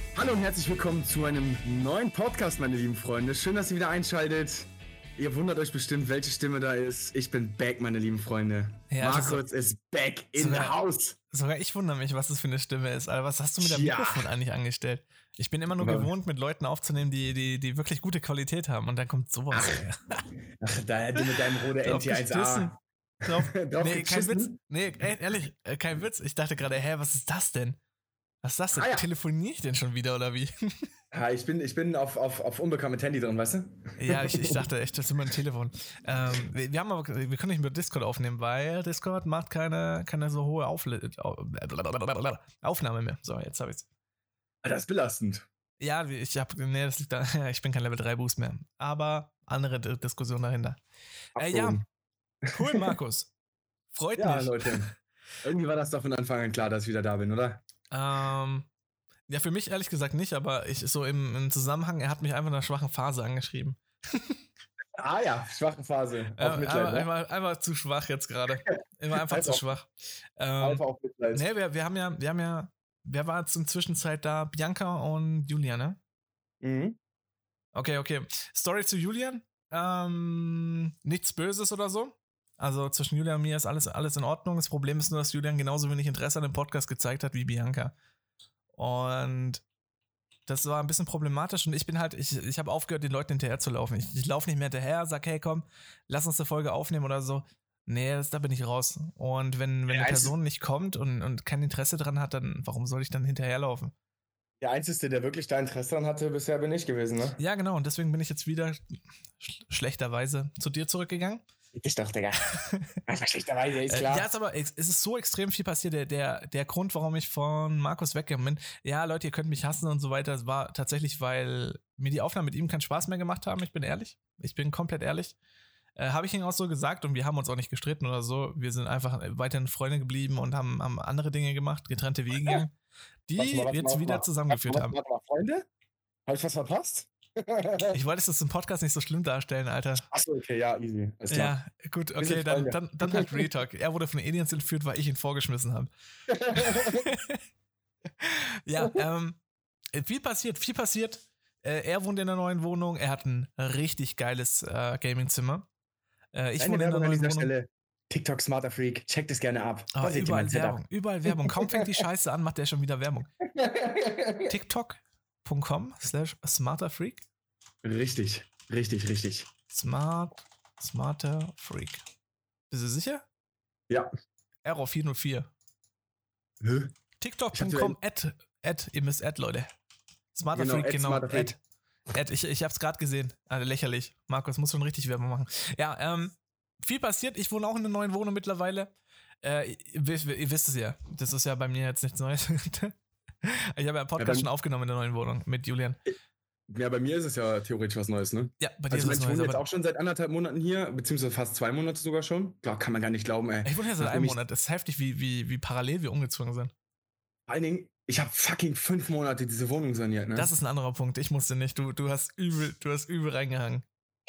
Hallo und herzlich willkommen zu einem neuen Podcast, meine lieben Freunde. Schön, dass ihr wieder einschaltet. Ihr wundert euch bestimmt, welche Stimme da ist. Ich bin back, meine lieben Freunde. Ja, Markus ist back in the house. Sogar ich wundere mich, was das für eine Stimme ist. Aber was hast du mit dem Mikrofon eigentlich angestellt? Ich bin immer nur gewohnt, mit Leuten aufzunehmen, die wirklich gute Qualität haben. Und dann kommt sowas. Ach, da hätte mit deinem Rode NT1A. Nee, kein Witz. Nee, ehrlich, kein Witz. Ich dachte gerade, was ist das denn? Was ist das denn? Telefoniere ich denn schon wieder oder wie? Ja, ich bin auf unbekanntes Handy drin, weißt du? Ja, ich dachte echt, das ist immer ein Telefon. Wir können nicht mit Discord aufnehmen, weil Discord macht keine so hohe Aufnahme mehr. So, jetzt habe ich's. Das ist belastend. Ja, das liegt da. Ich bin kein Level 3 Boost mehr. Aber andere Diskussion dahinter. Ja, cool, Markus. Freut mich. Ja, Leute. Irgendwie war das doch von Anfang an klar, dass ich wieder da bin, oder? Ja, für mich ehrlich gesagt nicht, aber ich so im Zusammenhang, er hat mich einfach in einer schwachen Phase angeschrieben. Ah ja, schwache Phase. Auf Mitleid, einfach zu schwach jetzt gerade. Immer einfach zu schwach. Einfach auf Mitleid. Nee, wir haben ja, wer war zum Zwischenzeit da? Bianca und Julian, ne? Mhm. Okay. Story zu Julian. Nichts Böses oder so. Also zwischen Julian und mir ist alles in Ordnung. Das Problem ist nur, dass Julian genauso wenig Interesse an dem Podcast gezeigt hat wie Bianca. Und das war ein bisschen problematisch und ich habe aufgehört, den Leuten hinterher zu laufen. Ich laufe nicht mehr hinterher, sag, hey komm, lass uns eine Folge aufnehmen oder so. Nee, da bin ich raus. Und wenn eine Person nicht kommt und kein Interesse dran hat, dann warum soll ich dann hinterherlaufen? Der Einzige, der wirklich da Interesse dran hatte, bisher bin ich gewesen, ne? Ja, genau. Und deswegen bin ich jetzt wieder schlechterweise zu dir zurückgegangen. Ich doch, Digga. Schlechterweise, ist klar. Ja, es ist so extrem viel passiert. Der Grund, warum ich von Markus weggegangen bin, ja, Leute, ihr könnt mich hassen und so weiter, das war tatsächlich, weil mir die Aufnahmen mit ihm keinen Spaß mehr gemacht haben. Ich bin ehrlich. Ich bin komplett ehrlich. Habe ich ihm auch so gesagt und wir haben uns auch nicht gestritten oder so. Wir sind einfach weiterhin Freunde geblieben und haben andere Dinge gemacht, getrennte Wege, die jetzt wieder zusammengeführt haben. Warte mal, Freunde? Habe ich was verpasst? Ich wollte es im Podcast nicht so schlimm darstellen, Alter. Achso, okay, ja, easy. Ist klar. Ja, gut, okay, dann halt Retalk. Er wurde von Aliens entführt, weil ich ihn vorgeschmissen habe. Ja, viel passiert. Er wohnt in der neuen Wohnung, er hat ein richtig geiles Gaming-Zimmer. Ich wohne in der neuen Wohnung. Stelle. TikTok Smarter Freak, checkt es gerne ab. Überall Werbung. Kaum fängt die Scheiße an, macht der schon wieder Werbung. TikTok.com/smarterfreak. Richtig. Smarter Freak. Bist du sicher? Ja. Error 404. TikTok.com ihr müsst Leute. Smarter Freak, genau. Ich hab's gerade gesehen. Also lächerlich. Markus muss schon richtig Werbung machen. Ja, viel passiert. Ich wohne auch in einer neuen Wohnung mittlerweile. Ihr wisst es ja. Das ist ja bei mir jetzt nichts Neues. Ich habe ja einen Podcast schon aufgenommen in der neuen Wohnung mit Julian. Ja, bei mir ist es ja theoretisch was Neues, ne? Ja, bei dir ist es was Neues. Ich wohne jetzt auch schon seit 1,5 Monaten hier, beziehungsweise fast 2 Monate sogar schon. Klar, kann man gar nicht glauben, ey. Ich wohne ja seit einem Monat. Das ist heftig, wie parallel wir umgezogen sind. Vor allen Dingen, ich habe fucking 5 Monate diese Wohnung saniert, ne? Das ist ein anderer Punkt. Ich musste nicht. Du hast übel reingehangen.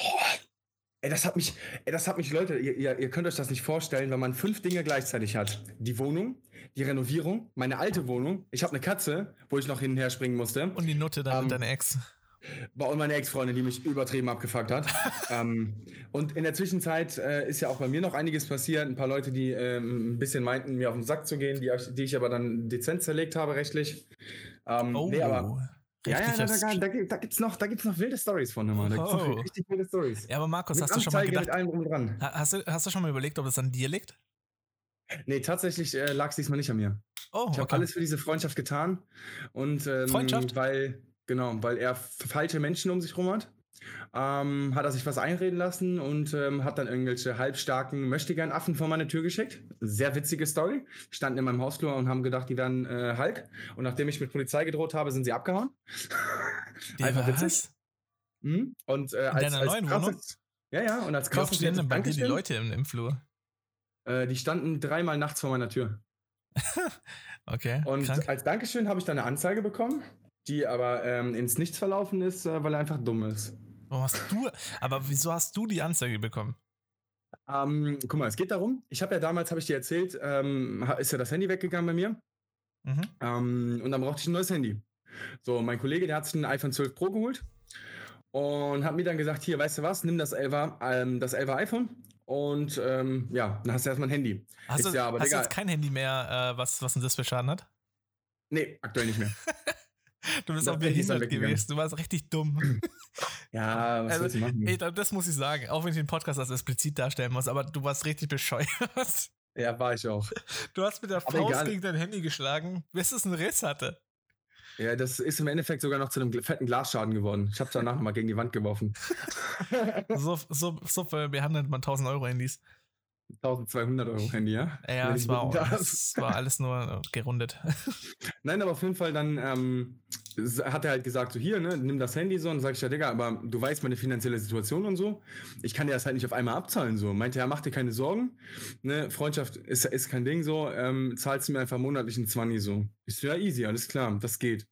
Das hat mich, Leute, ihr könnt euch das nicht vorstellen, wenn man 5 Dinge gleichzeitig hat. Die Wohnung, die Renovierung, meine alte Wohnung. Ich habe eine Katze, wo ich noch hin und her springen musste. Und die Nutte dann deine Ex. Und meine Ex-Freundin, die mich übertrieben abgefuckt hat. Und in der Zwischenzeit ist ja auch bei mir noch einiges passiert. Ein paar Leute, die ein bisschen meinten, mir auf den Sack zu gehen, die ich aber dann dezent zerlegt habe, rechtlich. Nee, aber da gibt's noch wilde Storys von immer. Da gibt's noch richtig wilde Storys. Ja, aber Markus, mit hast du schon mal gedacht, mit allem drum und dran. Hast du schon mal überlegt, ob es an dir liegt? Nee, tatsächlich lag es diesmal nicht an mir. Ich habe alles für diese Freundschaft getan. Und Freundschaft? weil er falsche Menschen um sich rum hat, hat er sich was einreden lassen und hat dann irgendwelche halbstarken Möchtegern-Affen vor meine Tür geschickt. Sehr witzige Story. Standen in meinem Hausflur und haben gedacht, die wären Hulk. Und nachdem ich mit Polizei gedroht habe, sind sie abgehauen. Einfach witzig. Und als neuen Wohnung? Ja, und als krasses stehen denn bei dir die Leute im Flur? Die standen 3-mal nachts vor meiner Tür. Okay. Und als Dankeschön habe ich dann eine Anzeige bekommen, die aber ins Nichts verlaufen ist, weil er einfach dumm ist. Aber wieso hast du die Anzeige bekommen? Guck mal, es geht darum, habe ich dir erzählt, ist ja das Handy weggegangen bei mir. Und dann brauchte ich ein neues Handy. So, mein Kollege, der hat sich ein iPhone 12 Pro geholt und hat mir dann gesagt, hier, weißt du was, nimm das 11er iPhone und ja, dann hast du erstmal ein Handy. Hast du Digga, jetzt kein Handy mehr, was einen Displayschaden hat? Nee, aktuell nicht mehr. Du bist Das auch Handy ist dann behindert weggegangen. gewesen. Du warst richtig dumm. Ja, was willst du machen? Ey, das muss ich sagen, auch wenn ich den Podcast als explizit darstellen muss, aber du warst richtig bescheuert. Ja, war ich auch. Du hast mit der Aber Faust egal. gegen dein Handy geschlagen, bis es einen Riss hatte. Ja, das ist im Endeffekt sogar noch zu einem fetten Glasschaden geworden. Ich habe danach nochmal gegen die Wand geworfen. So behandelt man 1.000 Euro Handys. 1.200 Euro Handy, ja? Ja, Wenn es ich war bitten darf. alles nur gerundet. Nein, aber auf jeden Fall dann hat er halt gesagt, so hier, ne, nimm das Handy so. Und dann sag ich, ja, Digga, aber du weißt meine finanzielle Situation und so. Ich kann dir das halt nicht auf einmal abzahlen, so. Meinte er, mach dir keine Sorgen. Ne, Freundschaft ist kein Ding, so. Zahlst du mir einfach monatlich einen 20 so. Ich so, ja, easy, alles klar, das geht.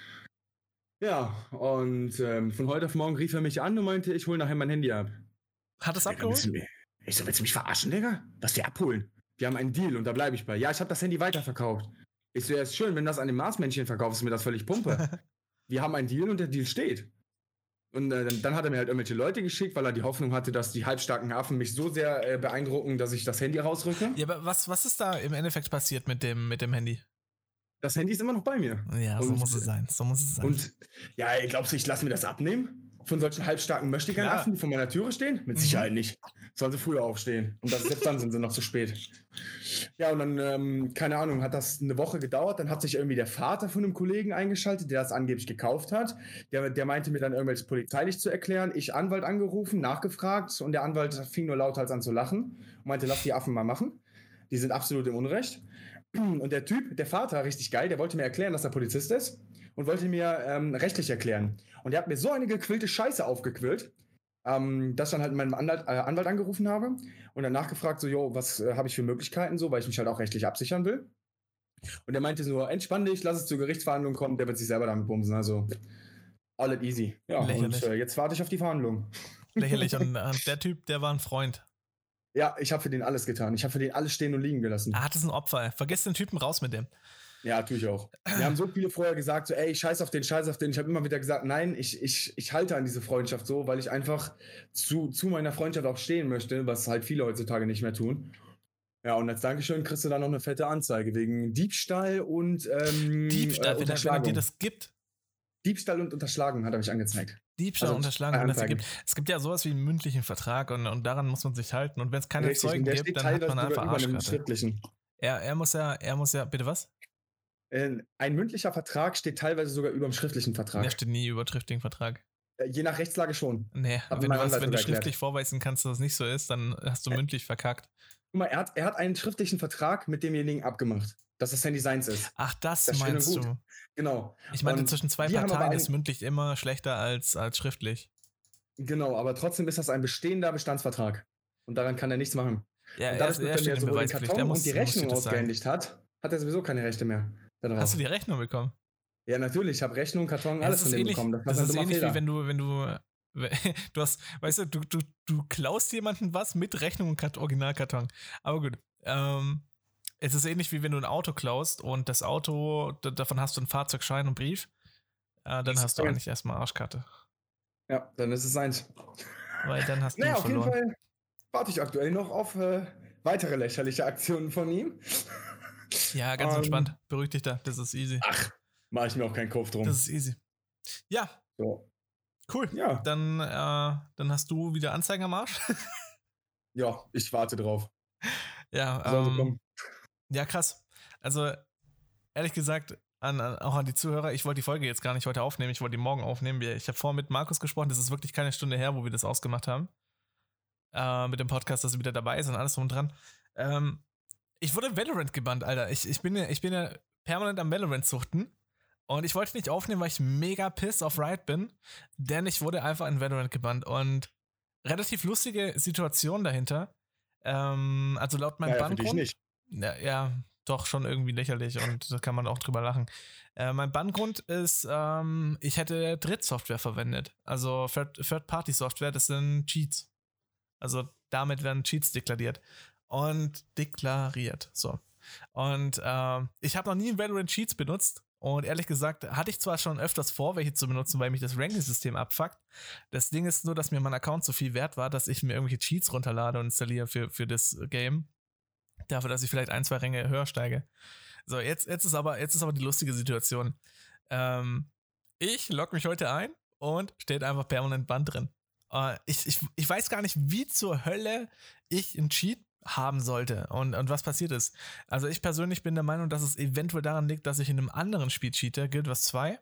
Ja, und von heute auf morgen rief er mich an und meinte, ich hole nachher mein Handy ab. Hat es Digga, abgeholt? Ich so, willst du mich verarschen, Digga? Was wir abholen? Wir haben einen Deal und da bleibe ich bei. Ja, ich habe das Handy weiterverkauft. Ich so, ja, ist schön, wenn du das an dem Marsmännchen verkaufst, ist mir das völlig Pumpe. Wir haben einen Deal und der Deal steht. Und dann hat er mir halt irgendwelche Leute geschickt, weil er die Hoffnung hatte, dass die halbstarken Affen mich so sehr beeindrucken, dass ich das Handy rausrücke. Ja, aber was ist da im Endeffekt passiert mit dem Handy? Das Handy ist immer noch bei mir. Ja, so muss es sein. Und ja, glaubst du, ich lasse mir das abnehmen? Von solchen halbstarken Möchtegern-Affen, die vor meiner Türe stehen? Mit Sicherheit nicht. Sollen sie früher aufstehen. Und selbst dann sind sie noch zu spät. Ja, und dann, keine Ahnung, hat das eine Woche gedauert. Dann hat sich irgendwie der Vater von einem Kollegen eingeschaltet, der das angeblich gekauft hat. Der meinte mir dann irgendwelches polizeilich zu erklären. Ich Anwalt angerufen, nachgefragt. Und der Anwalt fing nur lauthals an zu lachen. Und meinte, lass die Affen mal machen. Die sind absolut im Unrecht. Und der Typ, der Vater, richtig geil, der wollte mir erklären, dass er Polizist ist. Und wollte mir rechtlich erklären. Und der hat mir so eine gequillte Scheiße aufgequillt, dass ich dann halt meinen Anwalt angerufen habe und dann nachgefragt, so, jo, was habe ich für Möglichkeiten, so, weil ich mich halt auch rechtlich absichern will. Und der meinte so, entspann dich, lass es zur Gerichtsverhandlung kommen, der wird sich selber damit bumsen, also all it easy. Ja, Lächerlich. Und jetzt warte ich auf die Verhandlung. Lächerlich. Und der Typ, der war ein Freund. Ja, ich habe für den alles getan. Ich habe für den alles stehen und liegen gelassen. Ah, das ist ein Opfer. Vergiss den Typen, raus mit dem. Ja, tue ich auch. Wir haben so viele vorher gesagt, so, ey, scheiß auf den. Ich habe immer wieder gesagt, nein, ich halte an diese Freundschaft so, weil ich einfach zu meiner Freundschaft auch stehen möchte, was halt viele heutzutage nicht mehr tun. Ja, und als Dankeschön kriegst du dann noch eine fette Anzeige wegen Diebstahl und Diebstahl, wenn er dir das gibt. Diebstahl und Unterschlagen hat er mich angezeigt. Diebstahl, Also Unterschlagen, wenn das Anzeigen. gibt. Es gibt ja sowas wie einen mündlichen Vertrag und daran muss man sich halten. Und wenn es keine Richtig, Zeugen und der gibt, steht dann hat teilweise man sogar einfach über einem Arschkarte. schriftlichen. Er muss ja, bitte was? Ein mündlicher Vertrag steht teilweise sogar über dem schriftlichen Vertrag. Der steht nie über schriftlichen Vertrag. Je nach Rechtslage schon. Nee, Hat wenn mein du Anwalt sogar schriftlich erklärt. vorweisen kannst, dass es nicht so ist, dann hast du mündlich verkackt. Guck mal, er hat einen schriftlichen Vertrag mit demjenigen abgemacht, dass das Handy seins ist. Ach, das Das ist schön und meinst gut. du? Genau. Ich meinte, Und zwischen zwei wir haben aber Parteien einen- ist mündlich immer schlechter als schriftlich. Genau, aber trotzdem ist das ein bestehender Bestandsvertrag. Und daran kann er nichts machen. Ja, Und er dadurch, dass er steht mir in sowohl den Beweispflicht. Karton Der und muss die dir Rechnung das sagen. ausgehändigt hat er sowieso keine Rechte mehr darauf. Hast du die Rechnung bekommen? Ja, natürlich. Ich habe Rechnung, Karton, Ja, alles das ist von dem ähnlich, bekommen. das war ein ist dummer ähnlich Fehler. wie wenn du du hast, weißt du klaust jemanden was mit Rechnung und Originalkarton. Aber gut. Es ist ähnlich wie wenn du ein Auto klaust und das Auto, davon hast du einen Fahrzeugschein und Brief. Dann hast du eigentlich erstmal Arschkarte. Ja, dann ist es eins. Weil dann hast du Naja, auf jeden verloren. Fall warte ich aktuell noch auf weitere lächerliche Aktionen von ihm. Ja, ganz entspannt. Beruhig dich da. Das ist easy. Ach, mache ich mir auch keinen Kopf drum. Das ist easy. Ja, So. cool. Ja. Dann hast du wieder Anzeigen am Arsch. Ja, ich warte drauf. Ja, Sollen sie kommen? ja, krass. Also, ehrlich gesagt, auch an die Zuhörer, ich wollte die Folge jetzt gar nicht heute aufnehmen, ich wollte die morgen aufnehmen. Ich habe vorhin mit Markus gesprochen, das ist wirklich keine Stunde her, wo wir das ausgemacht haben. Mit dem Podcast, dass er wieder dabei ist und alles drum und dran. Ich wurde Valorant gebannt, Alter. Ich bin ja permanent am Valorant suchten. Und ich wollte nicht aufnehmen, weil ich mega pissed auf Riot bin. Denn ich wurde einfach in Valorant gebannt. Und relativ lustige Situation dahinter. Also laut meinem Naja, für dich Banngrund. nicht. Ja, doch schon irgendwie lächerlich und da kann man auch drüber lachen. Mein Banngrund ist, ich hätte Drittsoftware verwendet. Also Third-Party-Software, das sind Cheats. Also damit werden Cheats deklariert. So. Und ich habe noch nie in Valorant Cheats benutzt Und ehrlich gesagt, hatte ich zwar schon öfters vor, welche zu benutzen, weil mich das Ranking-System abfuckt. Das Ding ist nur, dass mir mein Account so viel wert war, dass ich mir irgendwelche Cheats runterlade und installiere für das Game. Dafür, dass ich vielleicht 1, 2 Ränge höher steige. So, jetzt ist aber die lustige Situation. Ich logge mich heute ein und steht einfach permanent Band drin. Ich weiß gar nicht, wie zur Hölle ich einen Cheat haben sollte und was passiert ist. Also ich persönlich bin der Meinung, dass es eventuell daran liegt, dass ich in einem anderen Spiel cheate, Guild Wars 2.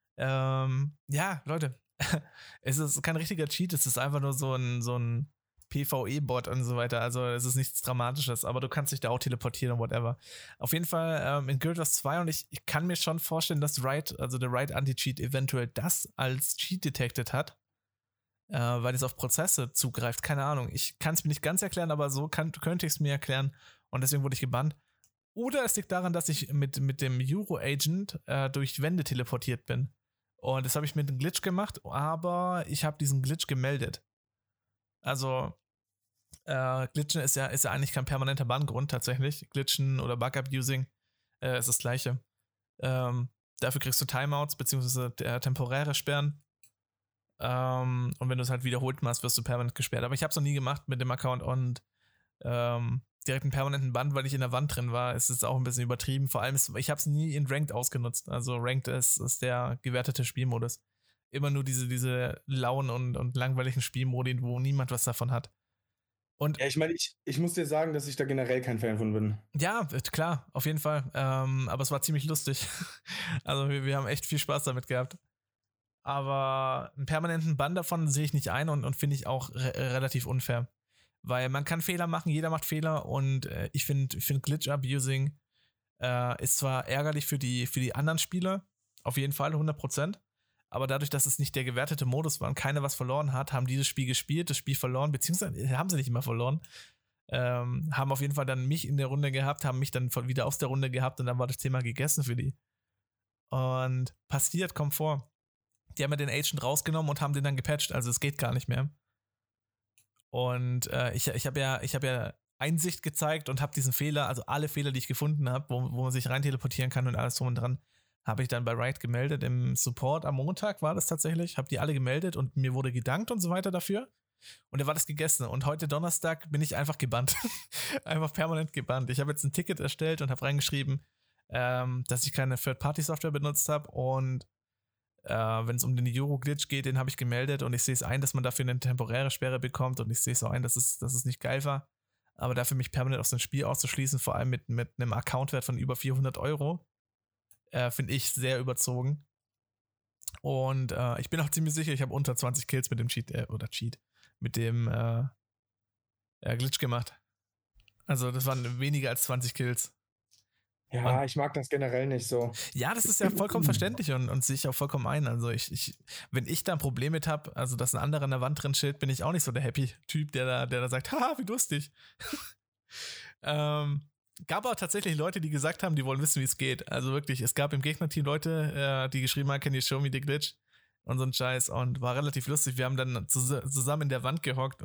Ja, Leute, es ist kein richtiger Cheat, es ist einfach nur so ein PvE-Bot und so weiter, also es ist nichts Dramatisches, aber du kannst dich da auch teleportieren und whatever. Auf jeden Fall in Guild Wars 2 und ich kann mir schon vorstellen, dass Riot, also der Riot Anti-Cheat eventuell das als Cheat detected hat, weil es auf Prozesse zugreift, keine Ahnung. Ich kann es mir nicht ganz erklären, aber so könnte ich es mir erklären und deswegen wurde ich gebannt. Oder es liegt daran, dass ich mit dem Euro-Agent durch Wände teleportiert bin. Und das habe ich mit einem Glitch gemacht, aber ich habe diesen Glitch gemeldet. Also Glitchen ist ja eigentlich kein permanenter Banngrund tatsächlich. Glitchen oder Bug-Abusing ist das Gleiche. Dafür kriegst du Timeouts beziehungsweise temporäre Sperren. Und wenn du es halt wiederholt machst, wirst du permanent gesperrt. Aber ich habe es noch nie gemacht mit dem Account und direkt einen permanenten Bann, weil ich in der Wand drin war, ist es auch ein bisschen übertrieben. Vor allem, ich habe es nie in Ranked ausgenutzt. Also Ranked ist der gewertete Spielmodus. Immer nur diese lauen und langweiligen Spielmodi, wo niemand was davon hat. Und ja, ich meine, ich muss dir sagen, dass ich da generell kein Fan von bin. Ja, klar, auf jeden Fall. Aber es war ziemlich lustig. Also wir haben echt viel Spaß damit gehabt. Aber einen permanenten Bann davon sehe ich nicht ein und finde ich auch relativ unfair. Weil man kann Fehler machen, jeder macht Fehler und ich finde Glitch-Abusing ist zwar ärgerlich für die anderen Spieler, auf jeden Fall 100%, aber dadurch, dass es nicht der gewertete Modus war und keiner was verloren hat, haben die das Spiel gespielt, das Spiel verloren, beziehungsweise haben sie nicht immer verloren, haben auf jeden Fall dann mich in der Runde gehabt, haben mich dann wieder aus der Runde gehabt und dann war das Thema gegessen für die. Und passiert, kommt vor. Die haben ja den Agent rausgenommen und haben den dann gepatcht, also es geht gar nicht mehr. Und ich habe ja Einsicht gezeigt und habe diesen Fehler, also alle Fehler, die ich gefunden habe, wo man sich rein teleportieren kann und alles drum und dran, habe ich dann bei Riot gemeldet. Im Support am Montag war das tatsächlich, habe die alle gemeldet und mir wurde gedankt und so weiter dafür. Und dann war das gegessen. Und heute Donnerstag bin ich einfach gebannt. Einfach permanent gebannt. Ich habe jetzt ein Ticket erstellt und habe reingeschrieben, dass ich keine Third-Party-Software benutzt habe und wenn es um den Euro-Glitch geht, den habe ich gemeldet und ich sehe es ein, dass man dafür eine temporäre Sperre bekommt und ich sehe es auch ein, dass es nicht geil war. Aber dafür mich permanent aus dem Spiel auszuschließen, vor allem mit einem Accountwert von über 400 €, finde ich sehr überzogen. Und ich bin auch ziemlich sicher, ich habe unter 20 Kills mit dem mit dem Glitch gemacht. Also das waren weniger als 20 Kills. Ja, Und ich mag das generell nicht so. ja, das ist ja vollkommen verständlich und sehe ich auch vollkommen ein. Also wenn ich da ein Problem mit habe, also dass ein anderer an der Wand drin steht, bin ich auch nicht so der Happy-Typ, der da sagt, haha, wie lustig. Gab aber tatsächlich Leute, die gesagt haben, die wollen wissen, wie es geht. Also wirklich, es gab im Gegnerteam Leute, die geschrieben haben, can you show me the glitch? Und so ein Scheiß und war relativ lustig. Wir haben dann zusammen in der Wand gehockt.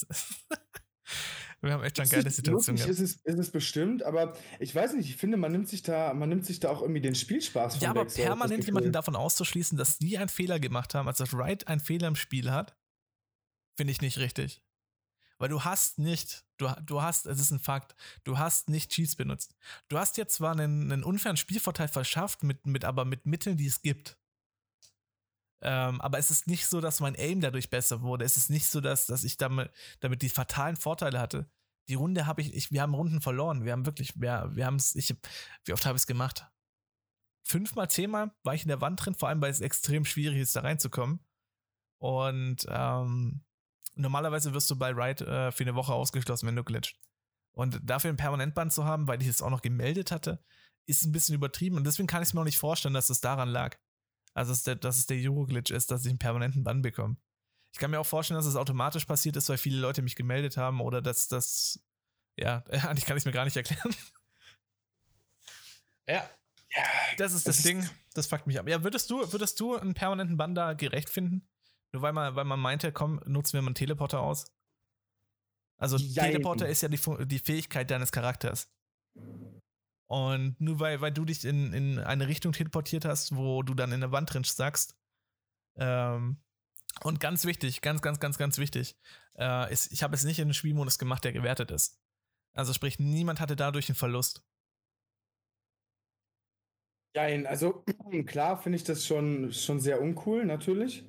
Wir haben echt schon geile Situationen gehabt. Ist es bestimmt, aber ich weiß nicht, ich finde, man nimmt sich da auch irgendwie den Spielspaß von Ja, aber weg, so, permanent jemanden davon auszuschließen, dass die einen Fehler gemacht haben, also dass Riot einen Fehler im Spiel hat, finde ich nicht richtig. Weil du hast nicht, es ist ein Fakt, du hast nicht Cheats benutzt. Du hast dir zwar einen unfairen Spielvorteil verschafft, aber mit Mitteln, die es gibt. Aber es ist nicht so, dass mein Aim dadurch besser wurde. Es ist nicht so, dass ich damit die fatalen Vorteile hatte. Die Runde wir haben Runden verloren. Wir haben wirklich, wie oft habe ich es gemacht? 5-mal, 10-mal war ich in der Wand drin, vor allem, weil es extrem schwierig ist, da reinzukommen. Und normalerweise wirst du bei Riot für eine Woche ausgeschlossen, wenn du glitscht. Und dafür einen Permanentband zu haben, weil ich es auch noch gemeldet hatte, ist ein bisschen übertrieben. Und deswegen kann ich es mir auch nicht vorstellen, dass es daran lag. Also, dass es der Euro-Glitch ist, dass ich einen permanenten Bann bekomme. Ich kann mir auch vorstellen, dass es automatisch passiert ist, weil viele Leute mich gemeldet haben oder dass das, ja, eigentlich kann ich es mir gar nicht erklären. Ja, das ist das Ding, das fuckt mich ab. Ja, würdest du einen permanenten Bann da gerecht finden? Nur weil man meinte, komm, nutzen wir mal einen Teleporter aus? Also, Teleporter ist ja die Fähigkeit deines Charakters. Und nur weil du dich in eine Richtung teleportiert hast, wo du dann in der Wand drin sagst, und ganz wichtig, ganz wichtig, ich habe es nicht in den Spielmodus gemacht, der gewertet ist. Also sprich, niemand hatte dadurch einen Verlust. Ja, also klar finde ich das schon sehr uncool, natürlich.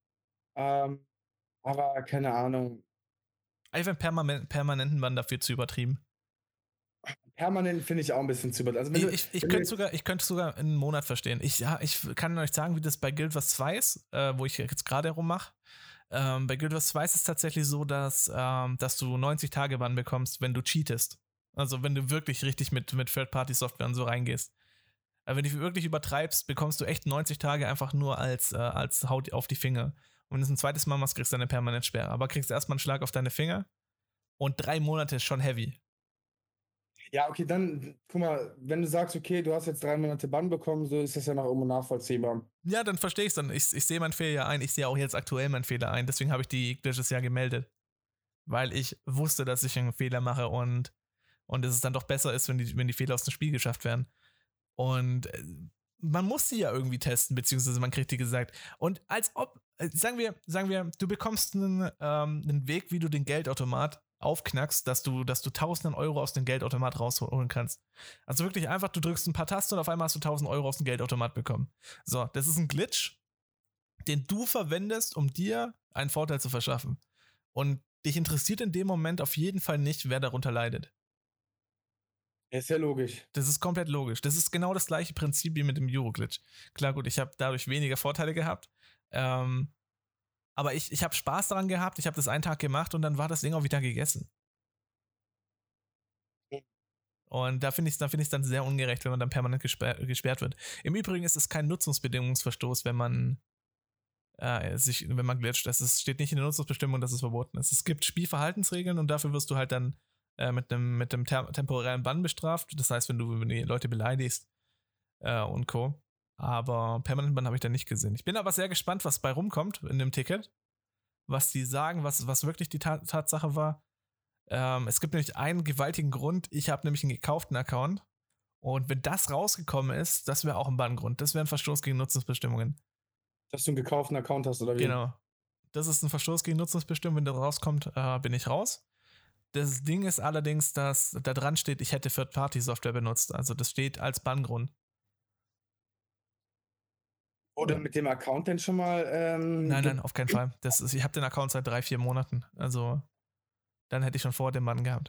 Aber keine Ahnung. Einfach einen permanenten Bann dafür zu übertrieben. Permanent finde ich auch ein bisschen zu übertrieben. Also ich könnte sogar einen Monat verstehen. Ich kann euch sagen, wie das bei Guild Wars 2 ist, wo ich jetzt gerade rummache. Bei Guild Wars 2 ist es tatsächlich so, dass du 90 Tage Bann bekommst, wenn du cheatest. Also wenn du wirklich richtig mit Third-Party-Software und so reingehst. Wenn du wirklich übertreibst, bekommst du echt 90 Tage einfach nur als Haut auf die Finger. Und wenn du es ein zweites Mal machst, kriegst du eine Permanentsperre. Aber kriegst erstmal einen Schlag auf deine Finger und 3 Monate ist schon heavy. Ja, okay, dann, guck mal, wenn du sagst, okay, du hast jetzt 3 Monate Bann bekommen, so ist das ja noch irgendwo nachvollziehbar. Ja, dann verstehe ich es dann. Ich sehe meinen Fehler ja ein. Ich sehe auch jetzt aktuell meinen Fehler ein. Deswegen habe ich die Glitches ja gemeldet. Weil ich wusste, dass ich einen Fehler mache und dass es dann doch besser ist, wenn die Fehler aus dem Spiel geschafft werden. Und man muss sie ja irgendwie testen, beziehungsweise man kriegt die gesagt. Und als ob, sagen wir, du bekommst einen Weg, wie du den Geldautomat aufknackst, dass du tausenden Euro aus dem Geldautomat rausholen kannst. Also wirklich einfach, du drückst ein paar Tasten und auf einmal hast du 1000 Euro aus dem Geldautomat bekommen. So, das ist ein Glitch, den du verwendest, um dir einen Vorteil zu verschaffen. Und dich interessiert in dem Moment auf jeden Fall nicht, wer darunter leidet. Ist ja logisch. Das ist komplett logisch. Das ist genau das gleiche Prinzip wie mit dem Euroglitch. Klar, gut, ich habe dadurch weniger Vorteile gehabt. Aber ich habe Spaß daran gehabt. Ich habe das einen Tag gemacht und dann war das Ding auch wieder gegessen. Und da finde ich es dann sehr ungerecht, wenn man dann permanent gesperrt wird. Im Übrigen ist es kein Nutzungsbedingungsverstoß, wenn man glitscht. Es steht nicht in der Nutzungsbestimmung, dass es verboten ist. Es gibt Spielverhaltensregeln und dafür wirst du halt dann mit einem temporären Bann bestraft. Das heißt, wenn du die Leute beleidigst und Co. Aber permanenten Bann habe ich da nicht gesehen. Ich bin aber sehr gespannt, was bei rumkommt in dem Ticket. Was die sagen, was wirklich die Tatsache war. Es gibt nämlich einen gewaltigen Grund. Ich habe nämlich einen gekauften Account. Und wenn das rausgekommen ist, das wäre auch ein Banngrund. Das wäre ein Verstoß gegen Nutzungsbestimmungen. Dass du einen gekauften Account hast, oder wie? Genau. Das ist ein Verstoß gegen Nutzungsbestimmungen. Wenn der rauskommt, bin ich raus. Das Ding ist allerdings, dass da dran steht, ich hätte Third-Party-Software benutzt. Also das steht als Banngrund. Oder mit dem Account denn schon mal? Nein, auf keinen Fall. Ich habe den Account seit 3-4 Monaten. Also dann hätte ich schon vor dem Bann gehabt.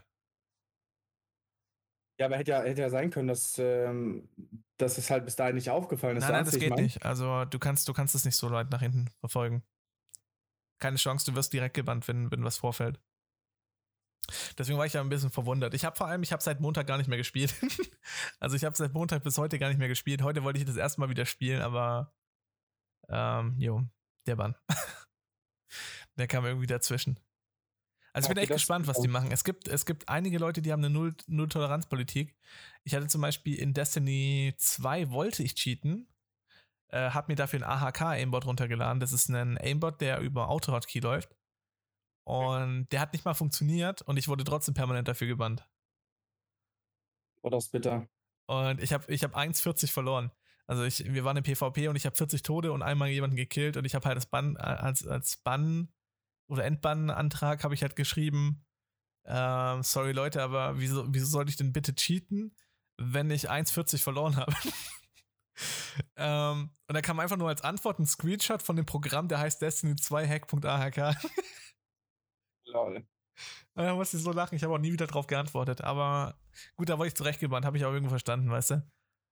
Ja, aber hätte ja sein können, dass es halt bis dahin nicht aufgefallen ist. Nein, das geht nicht. Also du kannst es nicht so weit nach hinten verfolgen. Keine Chance, du wirst direkt gebannt, wenn was vorfällt. Deswegen war ich ja ein bisschen verwundert. Ich habe seit Montag gar nicht mehr gespielt. Also ich habe seit Montag bis heute gar nicht mehr gespielt. Heute wollte ich das erste Mal wieder spielen, aber der Bann. Der kam irgendwie dazwischen. Also ich bin echt gespannt, was die machen. Es gibt einige Leute, die haben eine Null-Toleranz-Politik. Ich hatte zum Beispiel in Destiny 2 wollte ich cheaten, habe mir dafür ein AHK-Aimbot runtergeladen. Das ist ein Aimbot, der über Auto-Hotkey läuft. Und der hat nicht mal funktioniert und ich wurde trotzdem permanent dafür gebannt. Oh, das ist bitter. Und ich hab 1,40 verloren. Also wir waren im PvP und ich habe 40 Tote und einmal jemanden gekillt und ich habe halt als Bann oder Endbann-Antrag habe ich halt geschrieben, sorry Leute, aber wieso sollte ich denn bitte cheaten, wenn ich 1,40 verloren habe? Und da kam einfach nur als Antwort ein Screenshot von dem Programm, der heißt Destiny 2 Hack.ahk. Lol. Und da musste ich so lachen, ich habe auch nie wieder drauf geantwortet, aber gut, da wurde ich zurechtgebannt, habe ich auch irgendwo verstanden, weißt du?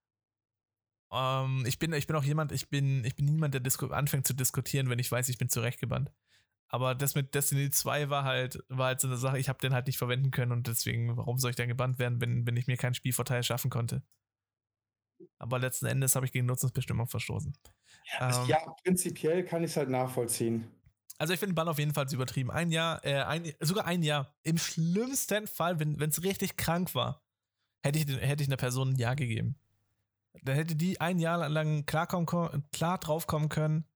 Ich bin auch jemand, ich bin niemand, der anfängt zu diskutieren, wenn ich weiß, ich bin zurechtgebannt. Aber das mit Destiny 2 war halt so eine Sache, ich habe den halt nicht verwenden können und deswegen, warum soll ich dann gebannt werden, wenn ich mir keinen Spielvorteil schaffen konnte? Aber letzten Endes habe ich gegen Nutzungsbestimmung verstoßen. Ja, prinzipiell kann ich es halt nachvollziehen. Also ich finde Bann auf jeden Fall übertrieben. Sogar ein Jahr. Im schlimmsten Fall, wenn es richtig krank war, hätte ich einer Person ein Jahr gegeben. Dann hätte die ein Jahr lang klar drauf kommen können.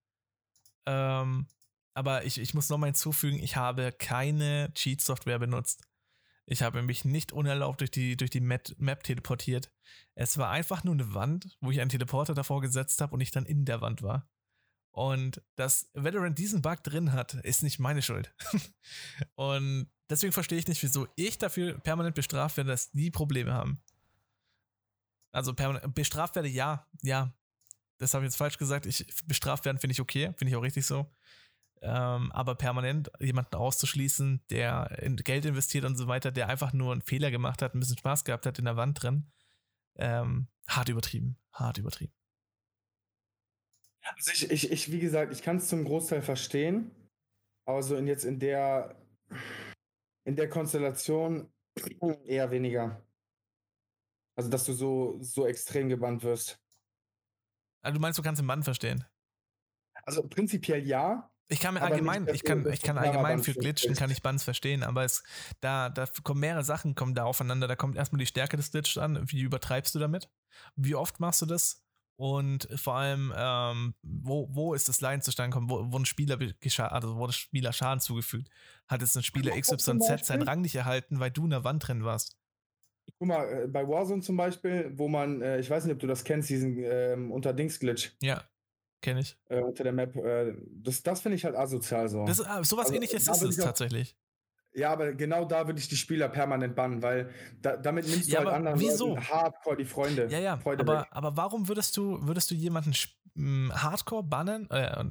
Aber ich muss nochmal hinzufügen, ich habe keine Cheat-Software benutzt. Ich habe mich nicht unerlaubt durch die Map teleportiert. Es war einfach nur eine Wand, wo ich einen Teleporter davor gesetzt habe und ich dann in der Wand war. Und dass Valorant diesen Bug drin hat, ist nicht meine Schuld. Und deswegen verstehe ich nicht, wieso ich dafür permanent bestraft werde, dass die Probleme haben. Also permanent bestraft werde, ja. Das habe ich jetzt falsch gesagt. Bestraft werden finde ich okay, finde ich auch richtig so. Aber permanent jemanden auszuschließen, der Geld investiert und so weiter, der einfach nur einen Fehler gemacht hat, ein bisschen Spaß gehabt hat in der Wand drin, hart übertrieben. Also wie gesagt, ich kann es zum Großteil verstehen, aber so in der Konstellation eher weniger. Also, dass du so extrem gebannt wirst. Also du meinst, du kannst den Bann verstehen? Also prinzipiell ja. Ich kann allgemein für Glitchen kann ich Bans verstehen, aber da kommen mehrere Sachen da aufeinander. Da kommt erstmal die Stärke des Glitches an. Wie übertreibst du damit? Wie oft machst du das? Und vor allem, wo ist das Leiden zustande gekommen, wo ein Spieler wurde Spieler Schaden zugefügt? Hat jetzt ein Spieler XYZ seinen Rang nicht erhalten, weil du in der Wand drin warst? Guck mal, bei Warzone zum Beispiel, wo man, ich weiß nicht, ob du das kennst, diesen Unter-Dings-Glitch. Ja, kenne ich. Unter der Map. Das finde ich halt asozial so. Sowas Ähnliches ist es tatsächlich. Ja, aber genau da würde ich die Spieler permanent bannen, weil damit nimmst du halt anderen Leuten hardcore die Freunde. Ja, aber warum würdest du jemanden hardcore bannen,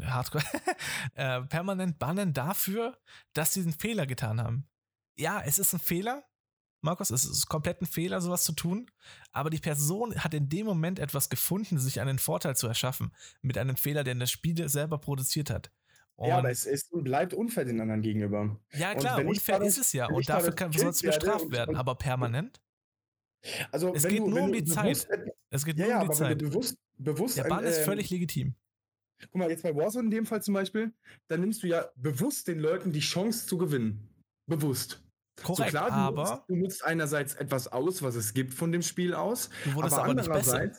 permanent bannen dafür, dass sie einen Fehler getan haben? Ja, es ist ein Fehler, Markus, es ist komplett ein Fehler, sowas zu tun, aber die Person hat in dem Moment etwas gefunden, sich einen Vorteil zu erschaffen mit einem Fehler, den das Spiel selber produziert hat. Ja, aber es bleibt unfair den anderen gegenüber. Ja, klar, unfair ist es ja. Und dafür soll es bestraft werden. Aber permanent? Also, es geht nur um die Zeit. Es geht nur um die Zeit. Bewusst der Bann ist völlig legitim. Guck mal, jetzt bei Warzone in dem Fall zum Beispiel, dann nimmst du ja bewusst den Leuten die Chance zu gewinnen. Bewusst. Korrekt, so klar, aber du nutzt einerseits etwas aus, was es gibt von dem Spiel aus. Du wurdest aber nicht besser.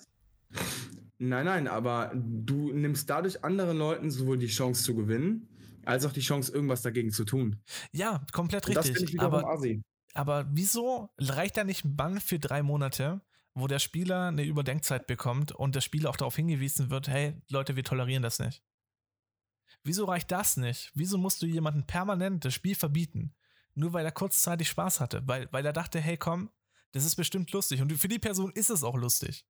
Nein, aber du nimmst dadurch anderen Leuten sowohl die Chance zu gewinnen, als auch die Chance, irgendwas dagegen zu tun. Ja, komplett richtig. Das finde ich wiederum assi. Aber wieso reicht da nicht ein Bann für 3 Monate, wo der Spieler eine Überdenkzeit bekommt und der Spieler auch darauf hingewiesen wird, hey, Leute, wir tolerieren das nicht? Wieso reicht das nicht? Wieso musst du jemanden permanent das Spiel verbieten? Nur weil er kurzzeitig Spaß hatte, weil er dachte, hey, komm, das ist bestimmt lustig. Und für die Person ist es auch lustig.